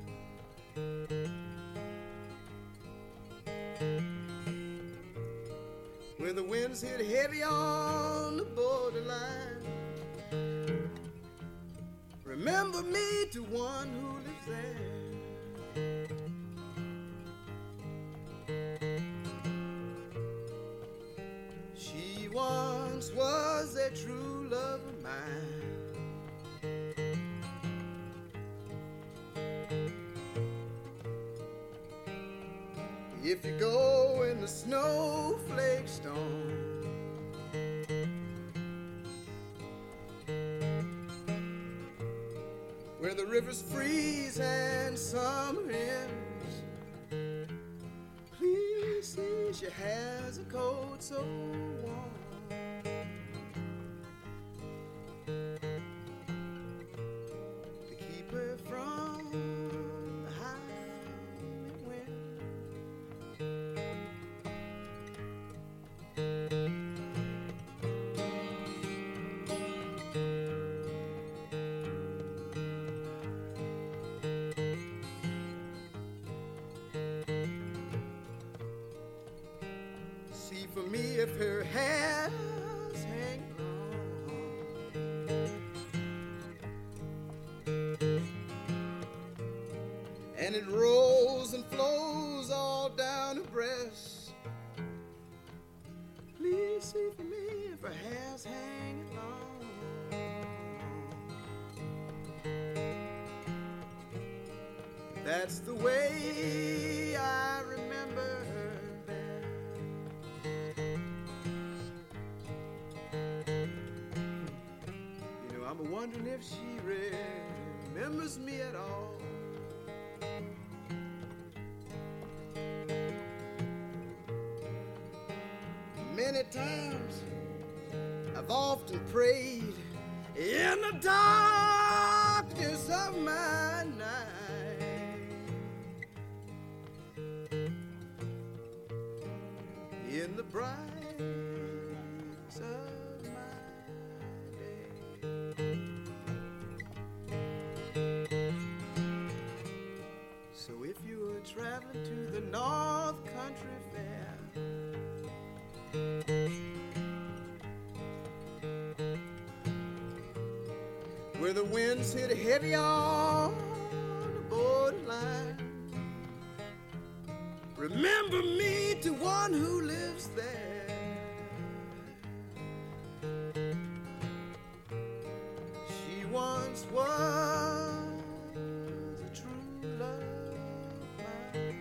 where the winds hit heavy on the borderline, remember me to one who lives there. She once was a true love of mine. If you go in the snowflake storm, where the rivers freeze and summer ends, please see she has a coat so warm to keep her from the howling wind. See for me if her hair's hanging long, and it rolls and flows all down her breast. Please see for me if her hair's hanging long. That's the way I remember her best. You know, I'm wondering if she remembers me at all. Many times I've often prayed in the darkness of my night. In the brightness of my day. So if you're traveling to the North Country Fair, where the winds hit heavy on the borderline, remember me to one who lives there. She once was a true love mine.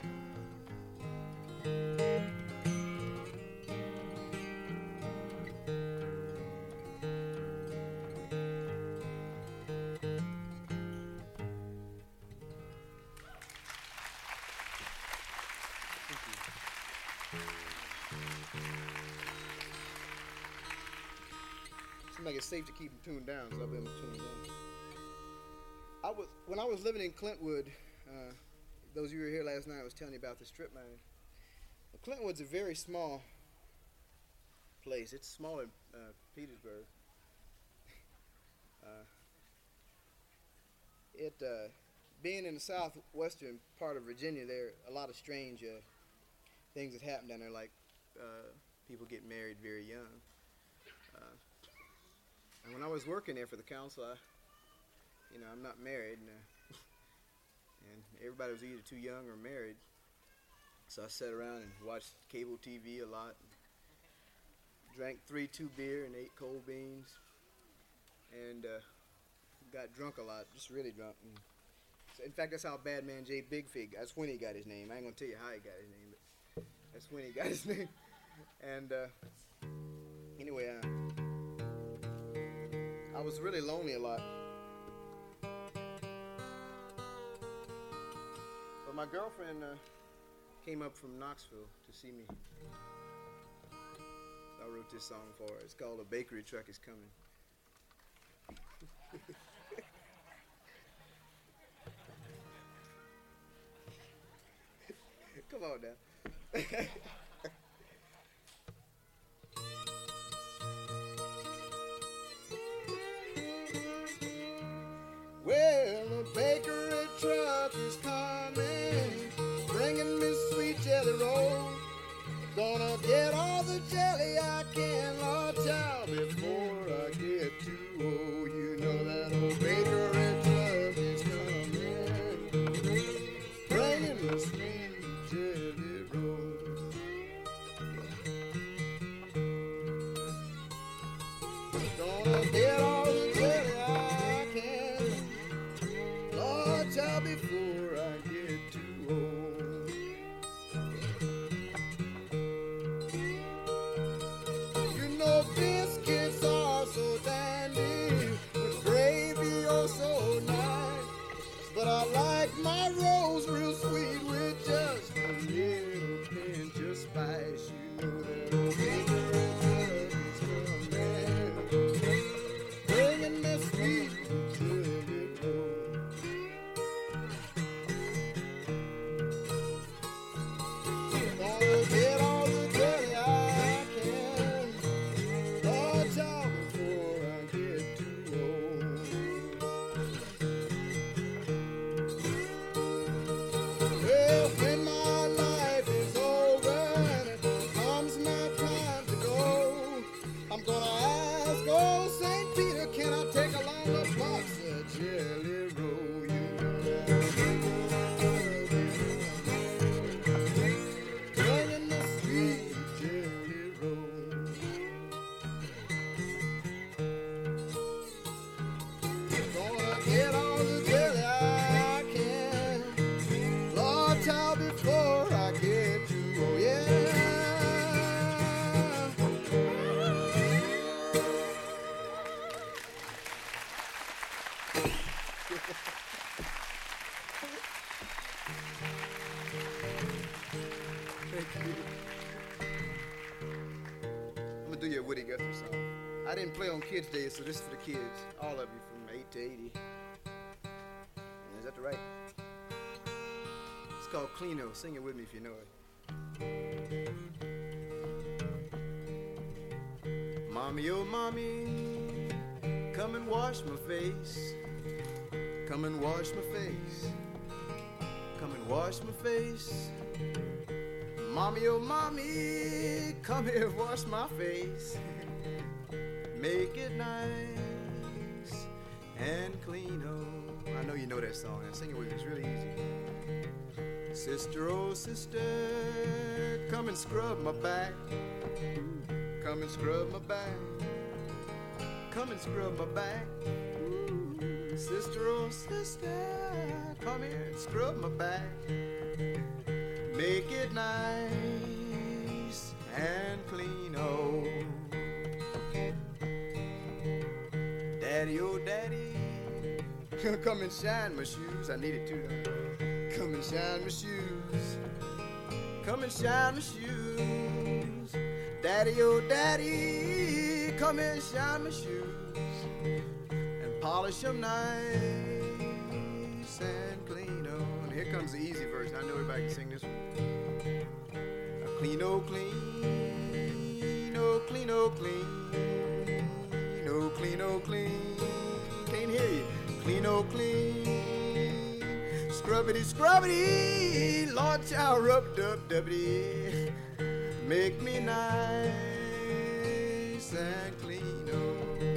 Seems like it's safe to keep them tuned down, so I've been tuned down. I was when I was living in Clintwood. Uh, those of you who were here last night, I was telling you about the strip mine. Well, Clintwood's a very small place. It's smaller than uh, Petersburg. uh, it uh, being in the southwestern part of Virginia, there are a lot of strange uh, things that happen down there, like uh, people get married very young. Uh, and when I was working there for the council, I, you know, I'm not married, and, uh, and everybody was either too young or married. So I sat around and watched cable T V a lot, drank three two beer and ate cold beans, and uh, got drunk a lot, just really drunk. And so in fact, that's how Bad Man Jay Big Fig, that's when he got his name. I ain't gonna tell you how he got his name, but that's when he got his name. And uh, anyway, uh, I was really lonely a lot. But my girlfriend uh, came up from Knoxville to see me. So I wrote this song for her. It's called "A Bakery Truck Is Coming." Come on now. Well, a bakery truck is coming, bringing me sweet jelly rolls. Gonna get all the jelly I can, Lord child, before I get too old. You know that old bakery truck is coming, bringing me sweet jelly rolls. Gonna get all the jelly I can, Lord child, before I get too old. You know biscuits are so dandy, with gravy oh so nice, but I like my rolls real sweet with just a little pinch of spice. You know that old bakery truck is coming, bringing me sweet jelly rolls. Thank you. I'm gonna do you a Woody Guthrie song. I didn't play on Kids Day, so this is for the kids. All of you from eight to eighty. Is that the right? It's called Cleano. Sing it with me if you know it. Mommy, oh mommy, come and wash my face. Come and wash my face. Come and wash my face. Mommy, oh mommy, come here, wash my face. Make it nice and clean, oh. I know you know that song. Now sing it with me, it's really easy. Sister, oh sister, come and scrub my back. Come and scrub my back. Come and scrub my back. Ooh, sister, oh sister, come here and scrub my back. Make it nice and clean, oh. Daddy, oh daddy, come and shine my shoes. I need it too, though. Come and shine my shoes. Come and shine my shoes. Daddy, oh daddy, come and shine my shoes and polish them nice and clean, oh. And here comes the easy version. I know everybody can sing this one. Clean, oh clean, oh clean, oh clean, oh clean, oh clean. Can't hear you. Clean, oh clean, scrubbity, scrubbity, Lord child, rub dub dubbity. Make me nice and clean, oh.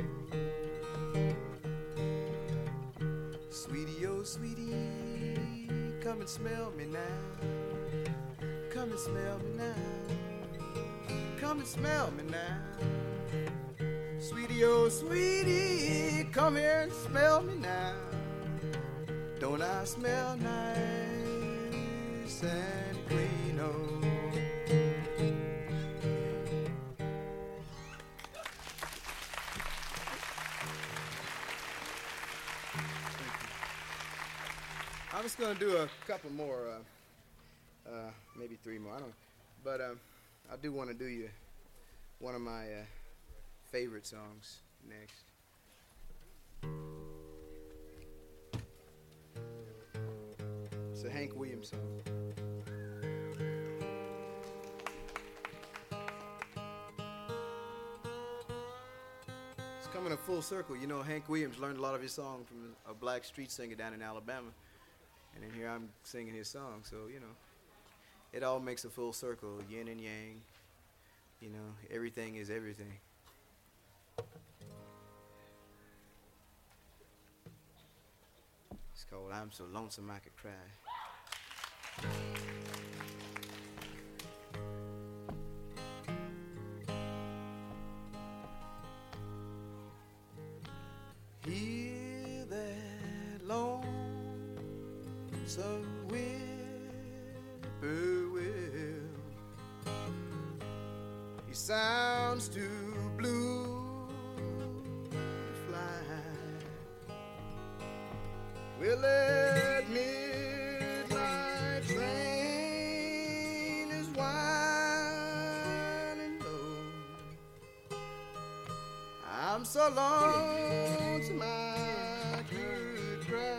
Sweetie, oh sweetie, come and smell me now. Come and smell me now. Come and smell me now. Sweetie, oh sweetie, come here and smell me now. Don't I smell nice and clean, oh. I'm just gonna do a couple more, uh, uh, maybe three more. I don't, but um, I do want to do you one of my uh, favorite songs next. It's a Hank Williams song. It's coming a full circle. You know, Hank Williams learned a lot of his songs from a black street singer down in Alabama. And then here I'm singing his song, so, you know, it all makes a full circle, yin and yang, you know, everything is everything. It's called I'm So Lonesome I Could Cry. Hear that long some whippoorwill, he sounds too blue to fly. Well, that midnight train is winding low. I'm so lonesome I could cry.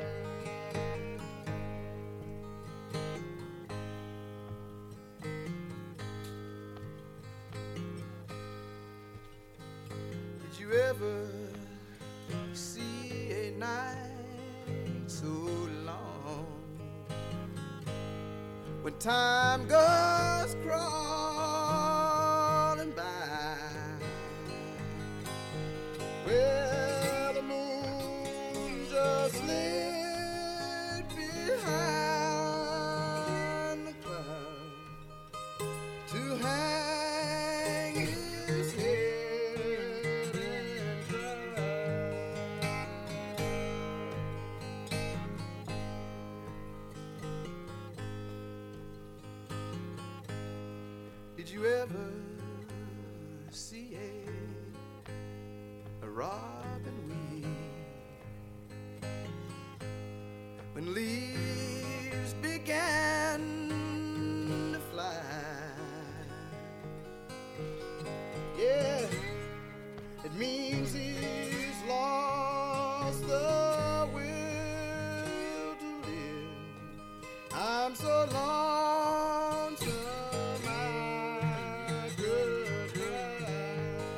Did you ever see a night so long when time goes crawling by? Well, the moon just slid behind the cloud to hang his head and cry. Did you ever see a, a robin weep when leaves began to fly. Yeah, it means he's lost the will to live. I'm so lonesome I could cry.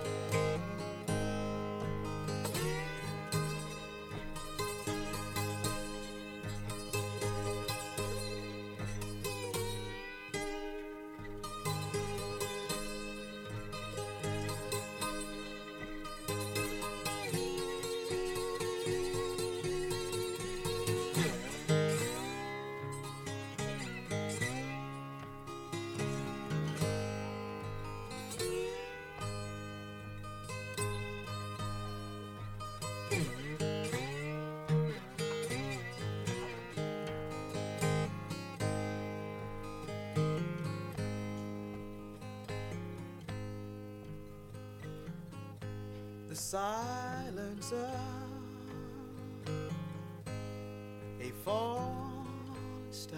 The silence of a falling star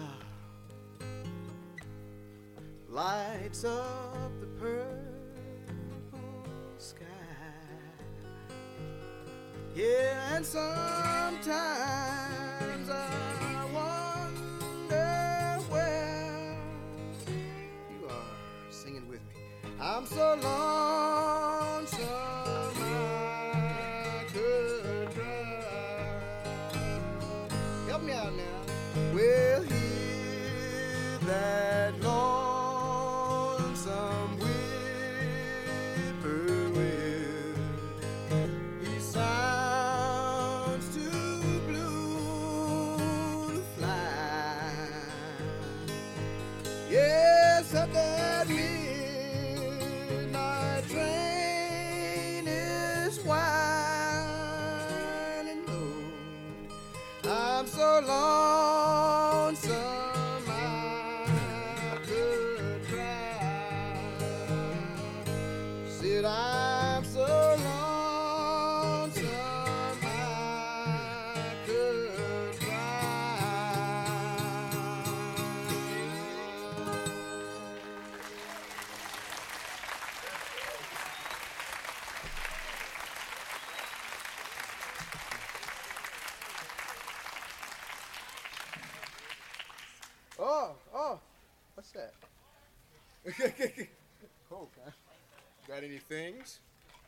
lights up the purple sky. Yeah, and sometimes I wonder where you are singing with me. I'm so lonesome I could cry. Help me out now. We'll hear that lonesome whippoorwill. He sounds too blue to fly. Yes, up that midnight train is winding low. I'm so lonesome I could cry. Said I'm so lonesome I could cry. Oh, oh, what's that? Oh, God. Got any things?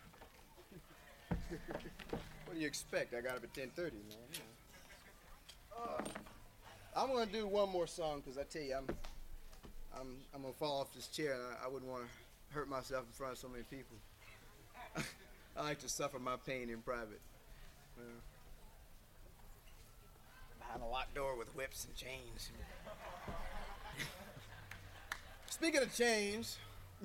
What do you expect? I got up at ten thirty, man. You know. Oh, I'm gonna do one more song because I tell you, I'm, I'm, I'm gonna fall off this chair, and I, I wouldn't want to hurt myself in front of so many people. I like to suffer my pain in private. You know. Behind a locked door with whips and chains. Speaking of chains,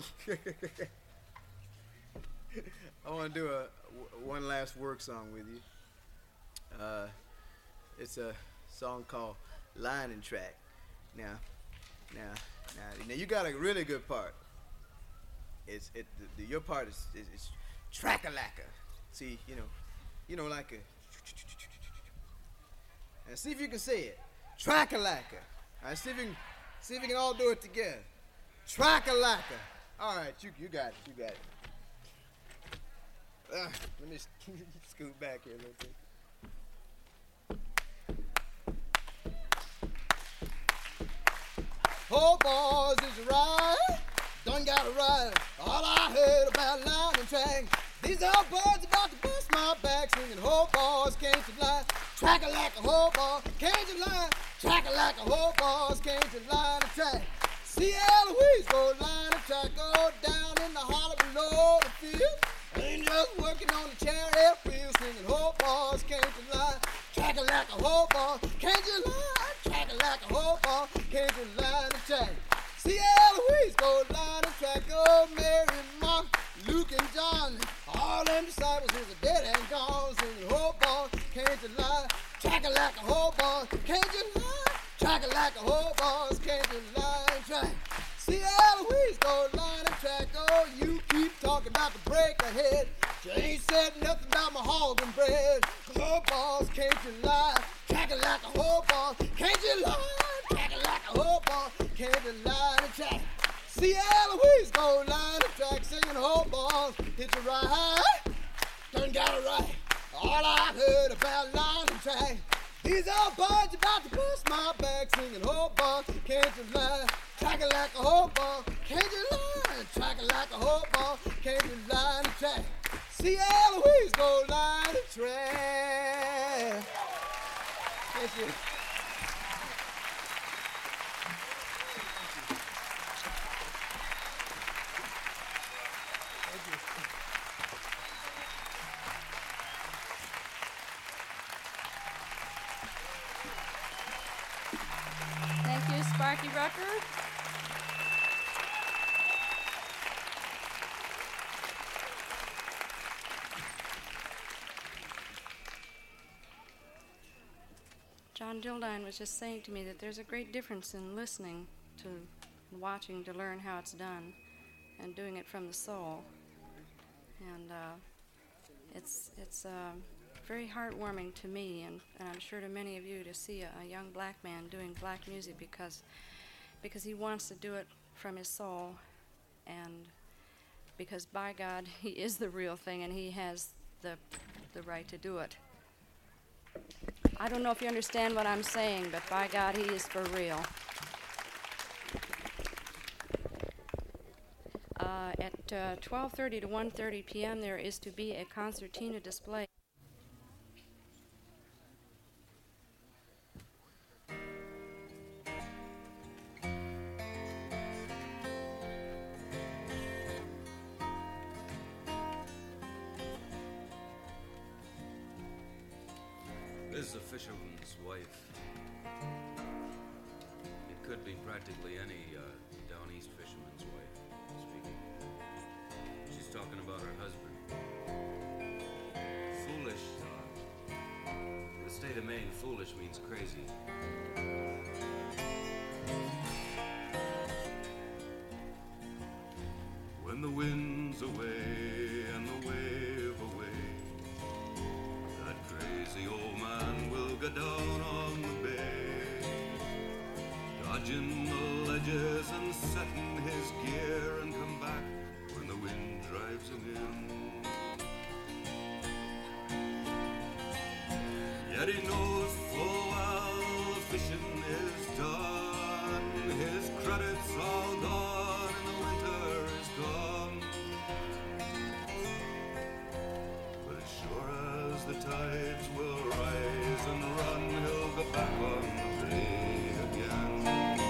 I want to do a w- one last work song with you. Uh, it's a song called "Line and Track." Now, now, now, now, you got a really good part. It's it. The, the, your part is is, is track-a-lacka. See, you know, you know, like a. And see if you can say it. Track-a-lacka. All right, see if you can, see if you can all do it together. Track-a-lacka. All right, you you got it. You got it. Uh, let me scoot back here a little bit. Oh, boys, is you right? Done got it right. All I heard about line and track. These old boys about to bust my back, singing, "Ho, boys, can't you lie? Track-a-lacka, ho, boy, can't you lie? Track-a-lacka, ho, boys, can't you line and track? See Eloise go line and track, go down in the hollow below the field. Ain't just working on the chariot wheel, singing, "Ho, boys, can't you lie? Track-a-lacka, ho, boy, can't you lie? Track-a-lacka, ho, boy, can't you line and track? See Eloise go line and track, go Mary, Mark, Luke, and John. All them disciples who's a dead and gone, singing, "Ho, boy, can't you lie? Track-a-lacka, ho, boy, can't you lie? Track-a-lacka, ho, boys, can't you line and track? See Eloise go line and track, oh, you keep talking about the break ahead. You ain't said nothing about my hog and bread. Ho, boys, can't you lie? Track-a-lacka, ho, boys, Can't you line, tack it like a hope ball? Can't you line and track? See Eloise go line and track, singing hope balls. Hit you right, turn got it right. All I heard about line and track. These old boys about to bust my back, singing hope ball. Can't you line, track it like a hope ball? Can't you line, track it like a hope ball? Can't you line and track? See Eloise go line and track. Thank you. Thank you, Sparky Rucker. John Dildine was just saying to me that there's a great difference in listening to and watching to learn how it's done and doing it from the soul. And uh, it's it's uh, very heartwarming to me, and, and I'm sure to many of you, to see a, a young black man doing black music because because he wants to do it from his soul, and because by God he is the real thing and he has the the right to do it. I don't know if you understand what I'm saying, but by God, he is for real. Uh, at uh, twelve thirty to one thirty p m there is to be a concertina display. This is a fisherman's wife. It could be practically any uh, down east fisherman's wife speaking. She's talking about her husband. Foolish. Uh, in the state of Maine, foolish means crazy. When the wind's away and the wave away, that crazy old man will go down on the bay, dodging the ledges and setting his gear, and come back when the wind drives him in. Yet he knows full well fishing is done, his credit's all gone and the winter is come. But as sure as the tides will rise and run, he'll go back on the bay again.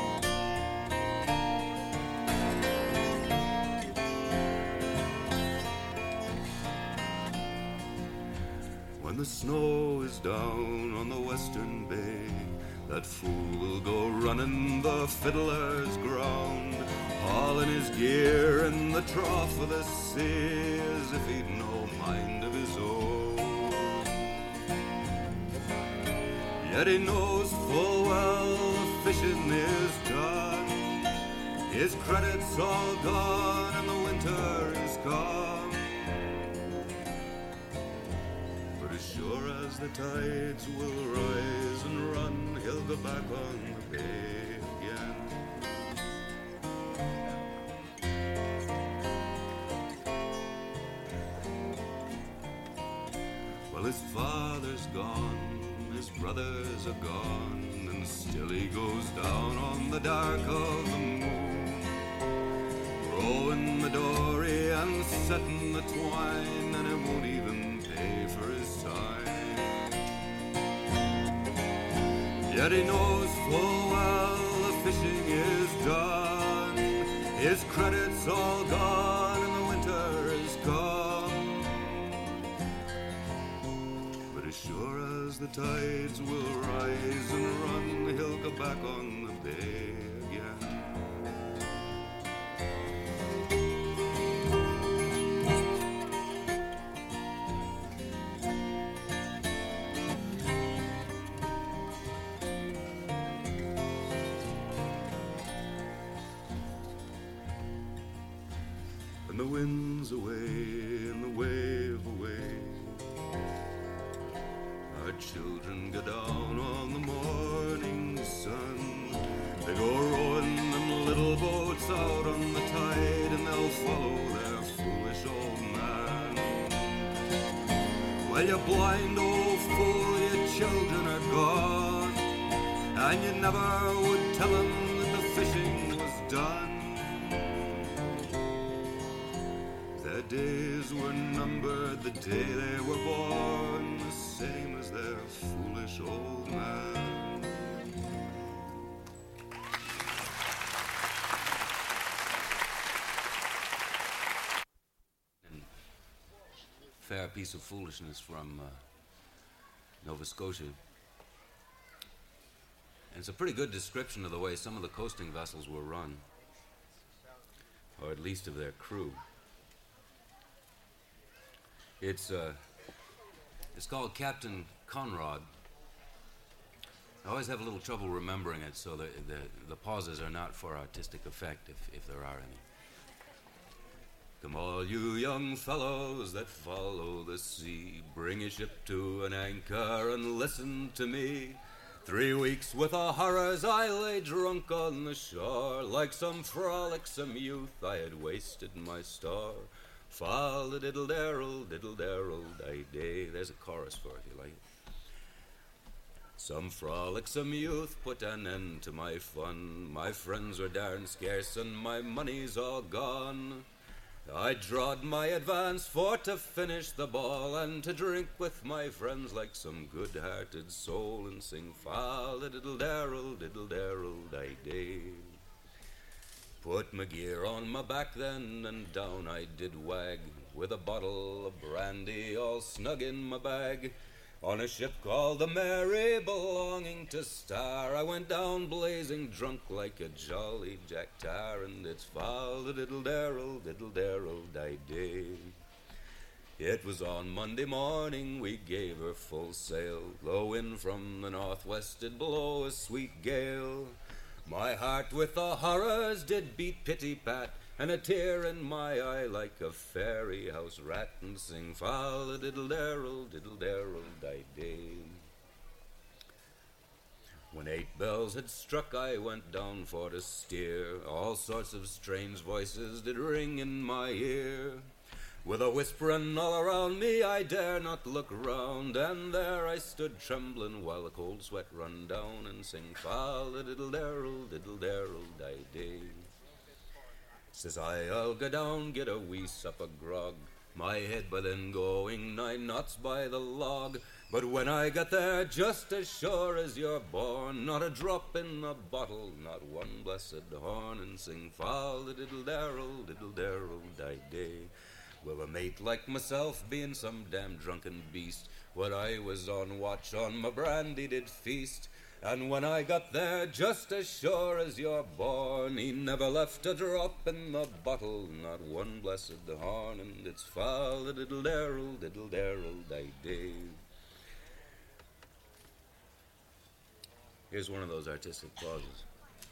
When the snow is down on the western bay, that fool will go running the fiddler's ground, hauling his gear in the trough of the sea as if he'd no mind of his own. Yet he knows full well fishing is done, his credit's all gone and the winter is come. But as sure as the tides will rise and run, he'll go back on the bay again. Well, his father's gone, his brothers are gone, and still he goes down on the dark of the moon, rowing the dory and setting the twine, and it won't even pay for his time. Yet he knows full well the fishing is done, his credit's all gone and the winter is come. But as sure as the tides will rise and run, he'll go back on the bay again. And the wind's away and the wave away, our children go down on the morning boats out on the tide, and they'll follow their foolish old man. Well, you blind old fool, your children are gone, and you never would tell them that the fishing was done. Their days were numbered the day they were born, the same as their foolish old man. Fair piece of foolishness from uh, Nova Scotia. And it's a pretty good description of the way some of the coasting vessels were run, or at least of their crew. It's uh, it's called Captain Conrad. I always have a little trouble remembering it, so the the, the pauses are not for artistic effect, if, if there are any. Come all you young fellows that follow the sea, bring your ship to an anchor and listen to me. Three weeks with the horrors I lay drunk on the shore, like some frolicsome youth I had wasted my store. Fall-a-diddle-darrel, diddle-darrel, day-day. There's a chorus for it, if you like it. Some frolicsome youth put an end to my fun. My friends were darn scarce and my money's all gone. I drawed my advance for to finish the ball and to drink with my friends like some good-hearted soul and sing fall-a-diddle-darrel, diddle-darrel, day-day. Put my gear on my back then, and down I did wag, with a bottle of brandy all snug in my bag. On a ship called the Mary, belonging to Star, I went down blazing drunk like a jolly Jack Tar, and it's fall-a-diddle-darrel, diddle-darrel, day-day. It was on Monday morning we gave her full sail. The wind from the northwest did blow a sweet gale. My heart with the horrors did beat pitty-pat, and a tear in my eye like a fairy house rat, and sing fall-a-diddle-darrel, diddle-darrel, day-day. When eight bells had struck, I went down for to steer. All sorts of strange voices did ring in my ear. With a whisperin' all around me, I dare not look round, and there I stood tremblin' while the cold sweat run down, and sing fall-a-diddle-darrel, diddle-darrel, day-day. Says I, I'll go down, get a wee sup of grog, my head by then going nine knots by the log. But when I got there, just as sure as you're born, not a drop in the bottle, not one blessed horn, and sing fall-a-diddle-darrel, diddle-darrel, day-day. Well, a mate like myself, being some damn drunken beast, what I was on watch on my brandy did feast. And when I got there, just as sure as you're born, he never left a drop in the bottle, not one blessed horn, and it's fall-a-diddle-darrel, diddle-darrel, day-day. Here's one of those artistic pauses.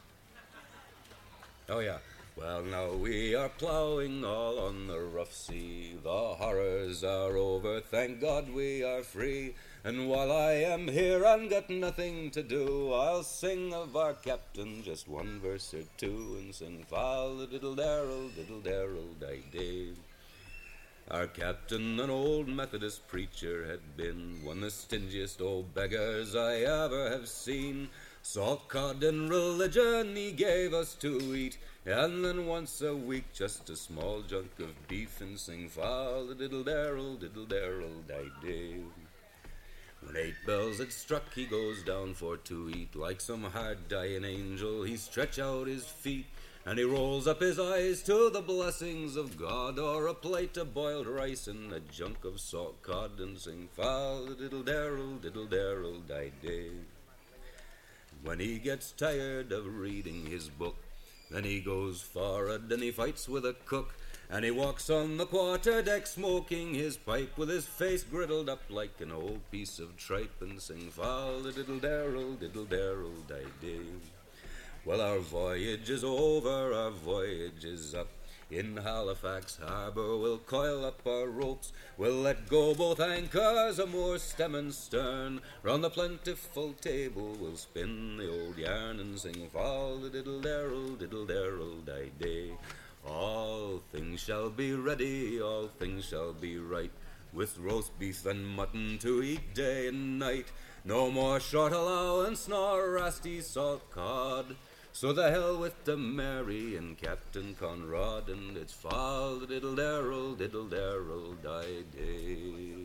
Oh, yeah. Well, now we are plowing all on the rough sea. The horrors are over, thank God we are free. And while I am here and got nothing to do, I'll sing of our captain just one verse or two, and sing fall-a-diddle-darrel, diddle-darrel, day-day. Our captain, an old Methodist preacher, had been one of the stingiest old beggars I ever have seen. Salt cod and religion he gave us to eat, and then once a week just a small junk of beef, and sing fall-a-diddle-darrel, diddle-darrel, day-day. When eight bells had struck, he goes down for to eat. Like some hard-dying angel, he stretch out his feet, and he rolls up his eyes to the blessings of God, or a plate of boiled rice and a junk of salt cod, and sing fall-a-diddle-darrel, diddle-darrel, day-day. When he gets tired of reading his book, then he goes for'ard and he fights with a cook, and he walks on the quarter-deck smoking his pipe, with his face griddled up like an old piece of tripe, and sing fall-a-diddle-darrel, diddle-darrel, day-day. Well, our voyage is over, our voyage is up. In Halifax harbor we'll coil up our ropes, we'll let go both anchors a moor stem and stern. Round the plentiful table we'll spin the old yarn and sing fall the diddle darrel, diddle darrel, die day. All things shall be ready, all things shall be right, with roast beef and mutton to eat day and night. No more short allowance nor rusty salt cod. So the hell with the Mary and Captain Conrad, and it's fall the diddle darrel, diddle darrel, die day.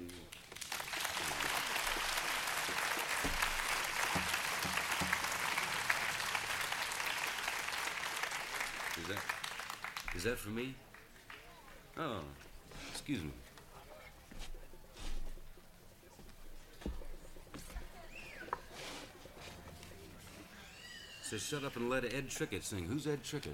Is that, is that for me? Oh, excuse me. Says shut up and let Ed Trickett sing. Who's Ed Trickett?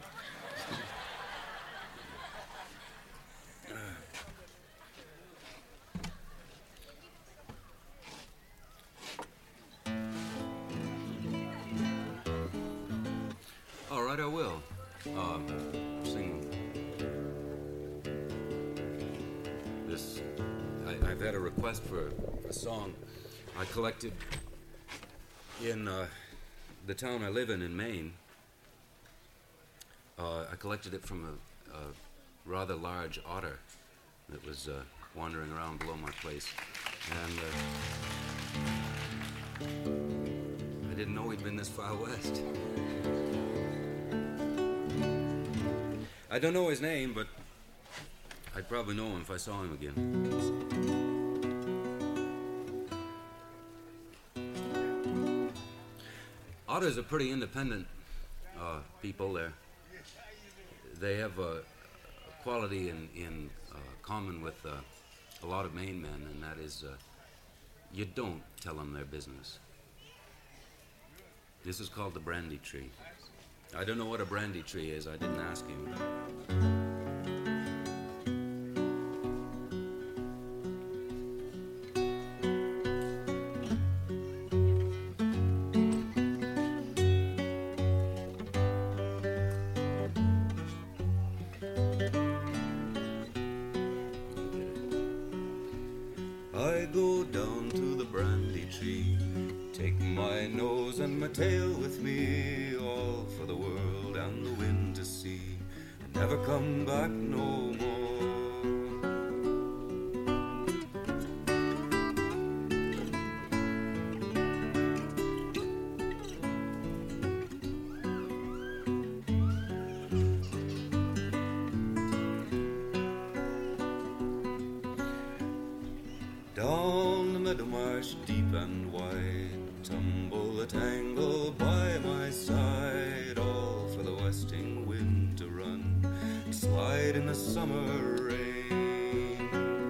All right, I will. Uh, sing this. I, I've had a request for a song I collected in uh, the town I live in in Maine. Uh, I collected it from a, a rather large otter that was uh, wandering around below my place. And uh, I didn't know he'd been this far west. I don't know his name, but I'd probably know him if I saw him again. Otters are pretty independent uh, people. There, they have a, a quality in, in uh, common with uh, a lot of Maine men, and that is uh, you don't tell them their business. This is called the brandy tree. I don't know what a brandy tree is. I didn't ask him. I go down to the brandy tree, take my nose and my tail with me, all for the world and the wind to see, and never come back no more. Down the meadow marsh, deep and wide, tumble the tangle by my side, all for the westing wind to run, slide in the summer rain.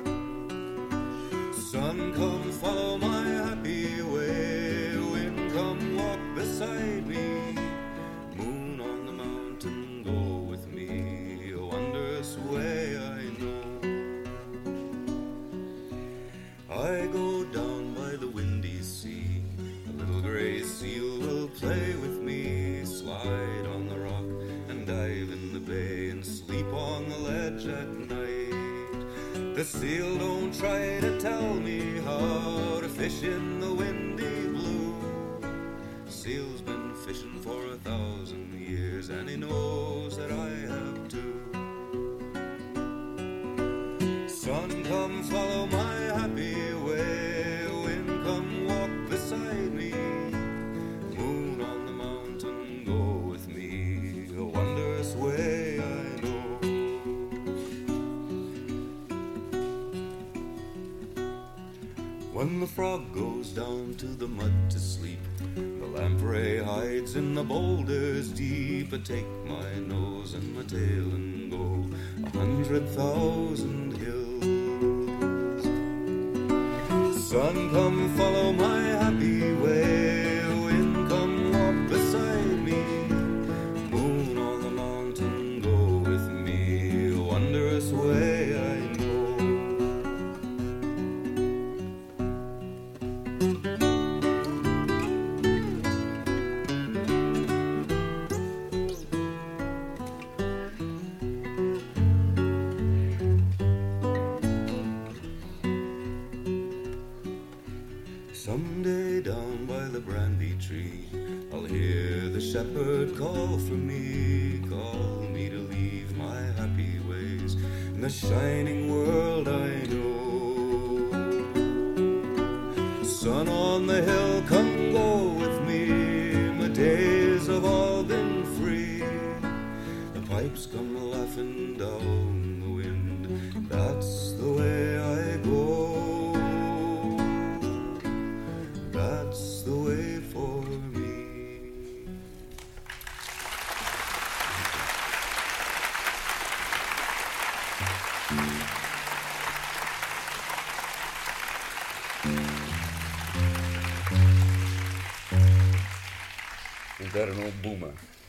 Sun, come follow my happy way, wind, come walk beside me, moon on the mountain, go with me, a wondrous way I know. I go down by the windy sea, a little gray seal will play with me, slide on the rock and dive in the bay and sleep on the ledge at night. The seal don't try to tell me how to fish in the windy blue. Seal's been fishing for a thousand years and he knows that I have too. Sun, come follow my happy way, wind, come walk beside me, moon on the mountain, go with me, a wondrous way I know. When the frog goes down to the mud to sleep, the lamprey hides in the boulders deep. I take my nose and my tail and go a hundred thousand hills. Sun, come follow my happy way, wind, come walk beside me, moon on the mountain, go with me, a wondrous way I know. tree, I'll hear the shepherd call for me, call me to leave my happy ways in the shining world I know. Sun on the hill, come go with me, my days have all been free. The pipes come laughing down the wind, that's the way I go. That's the way for me. Ain't that an old boomer?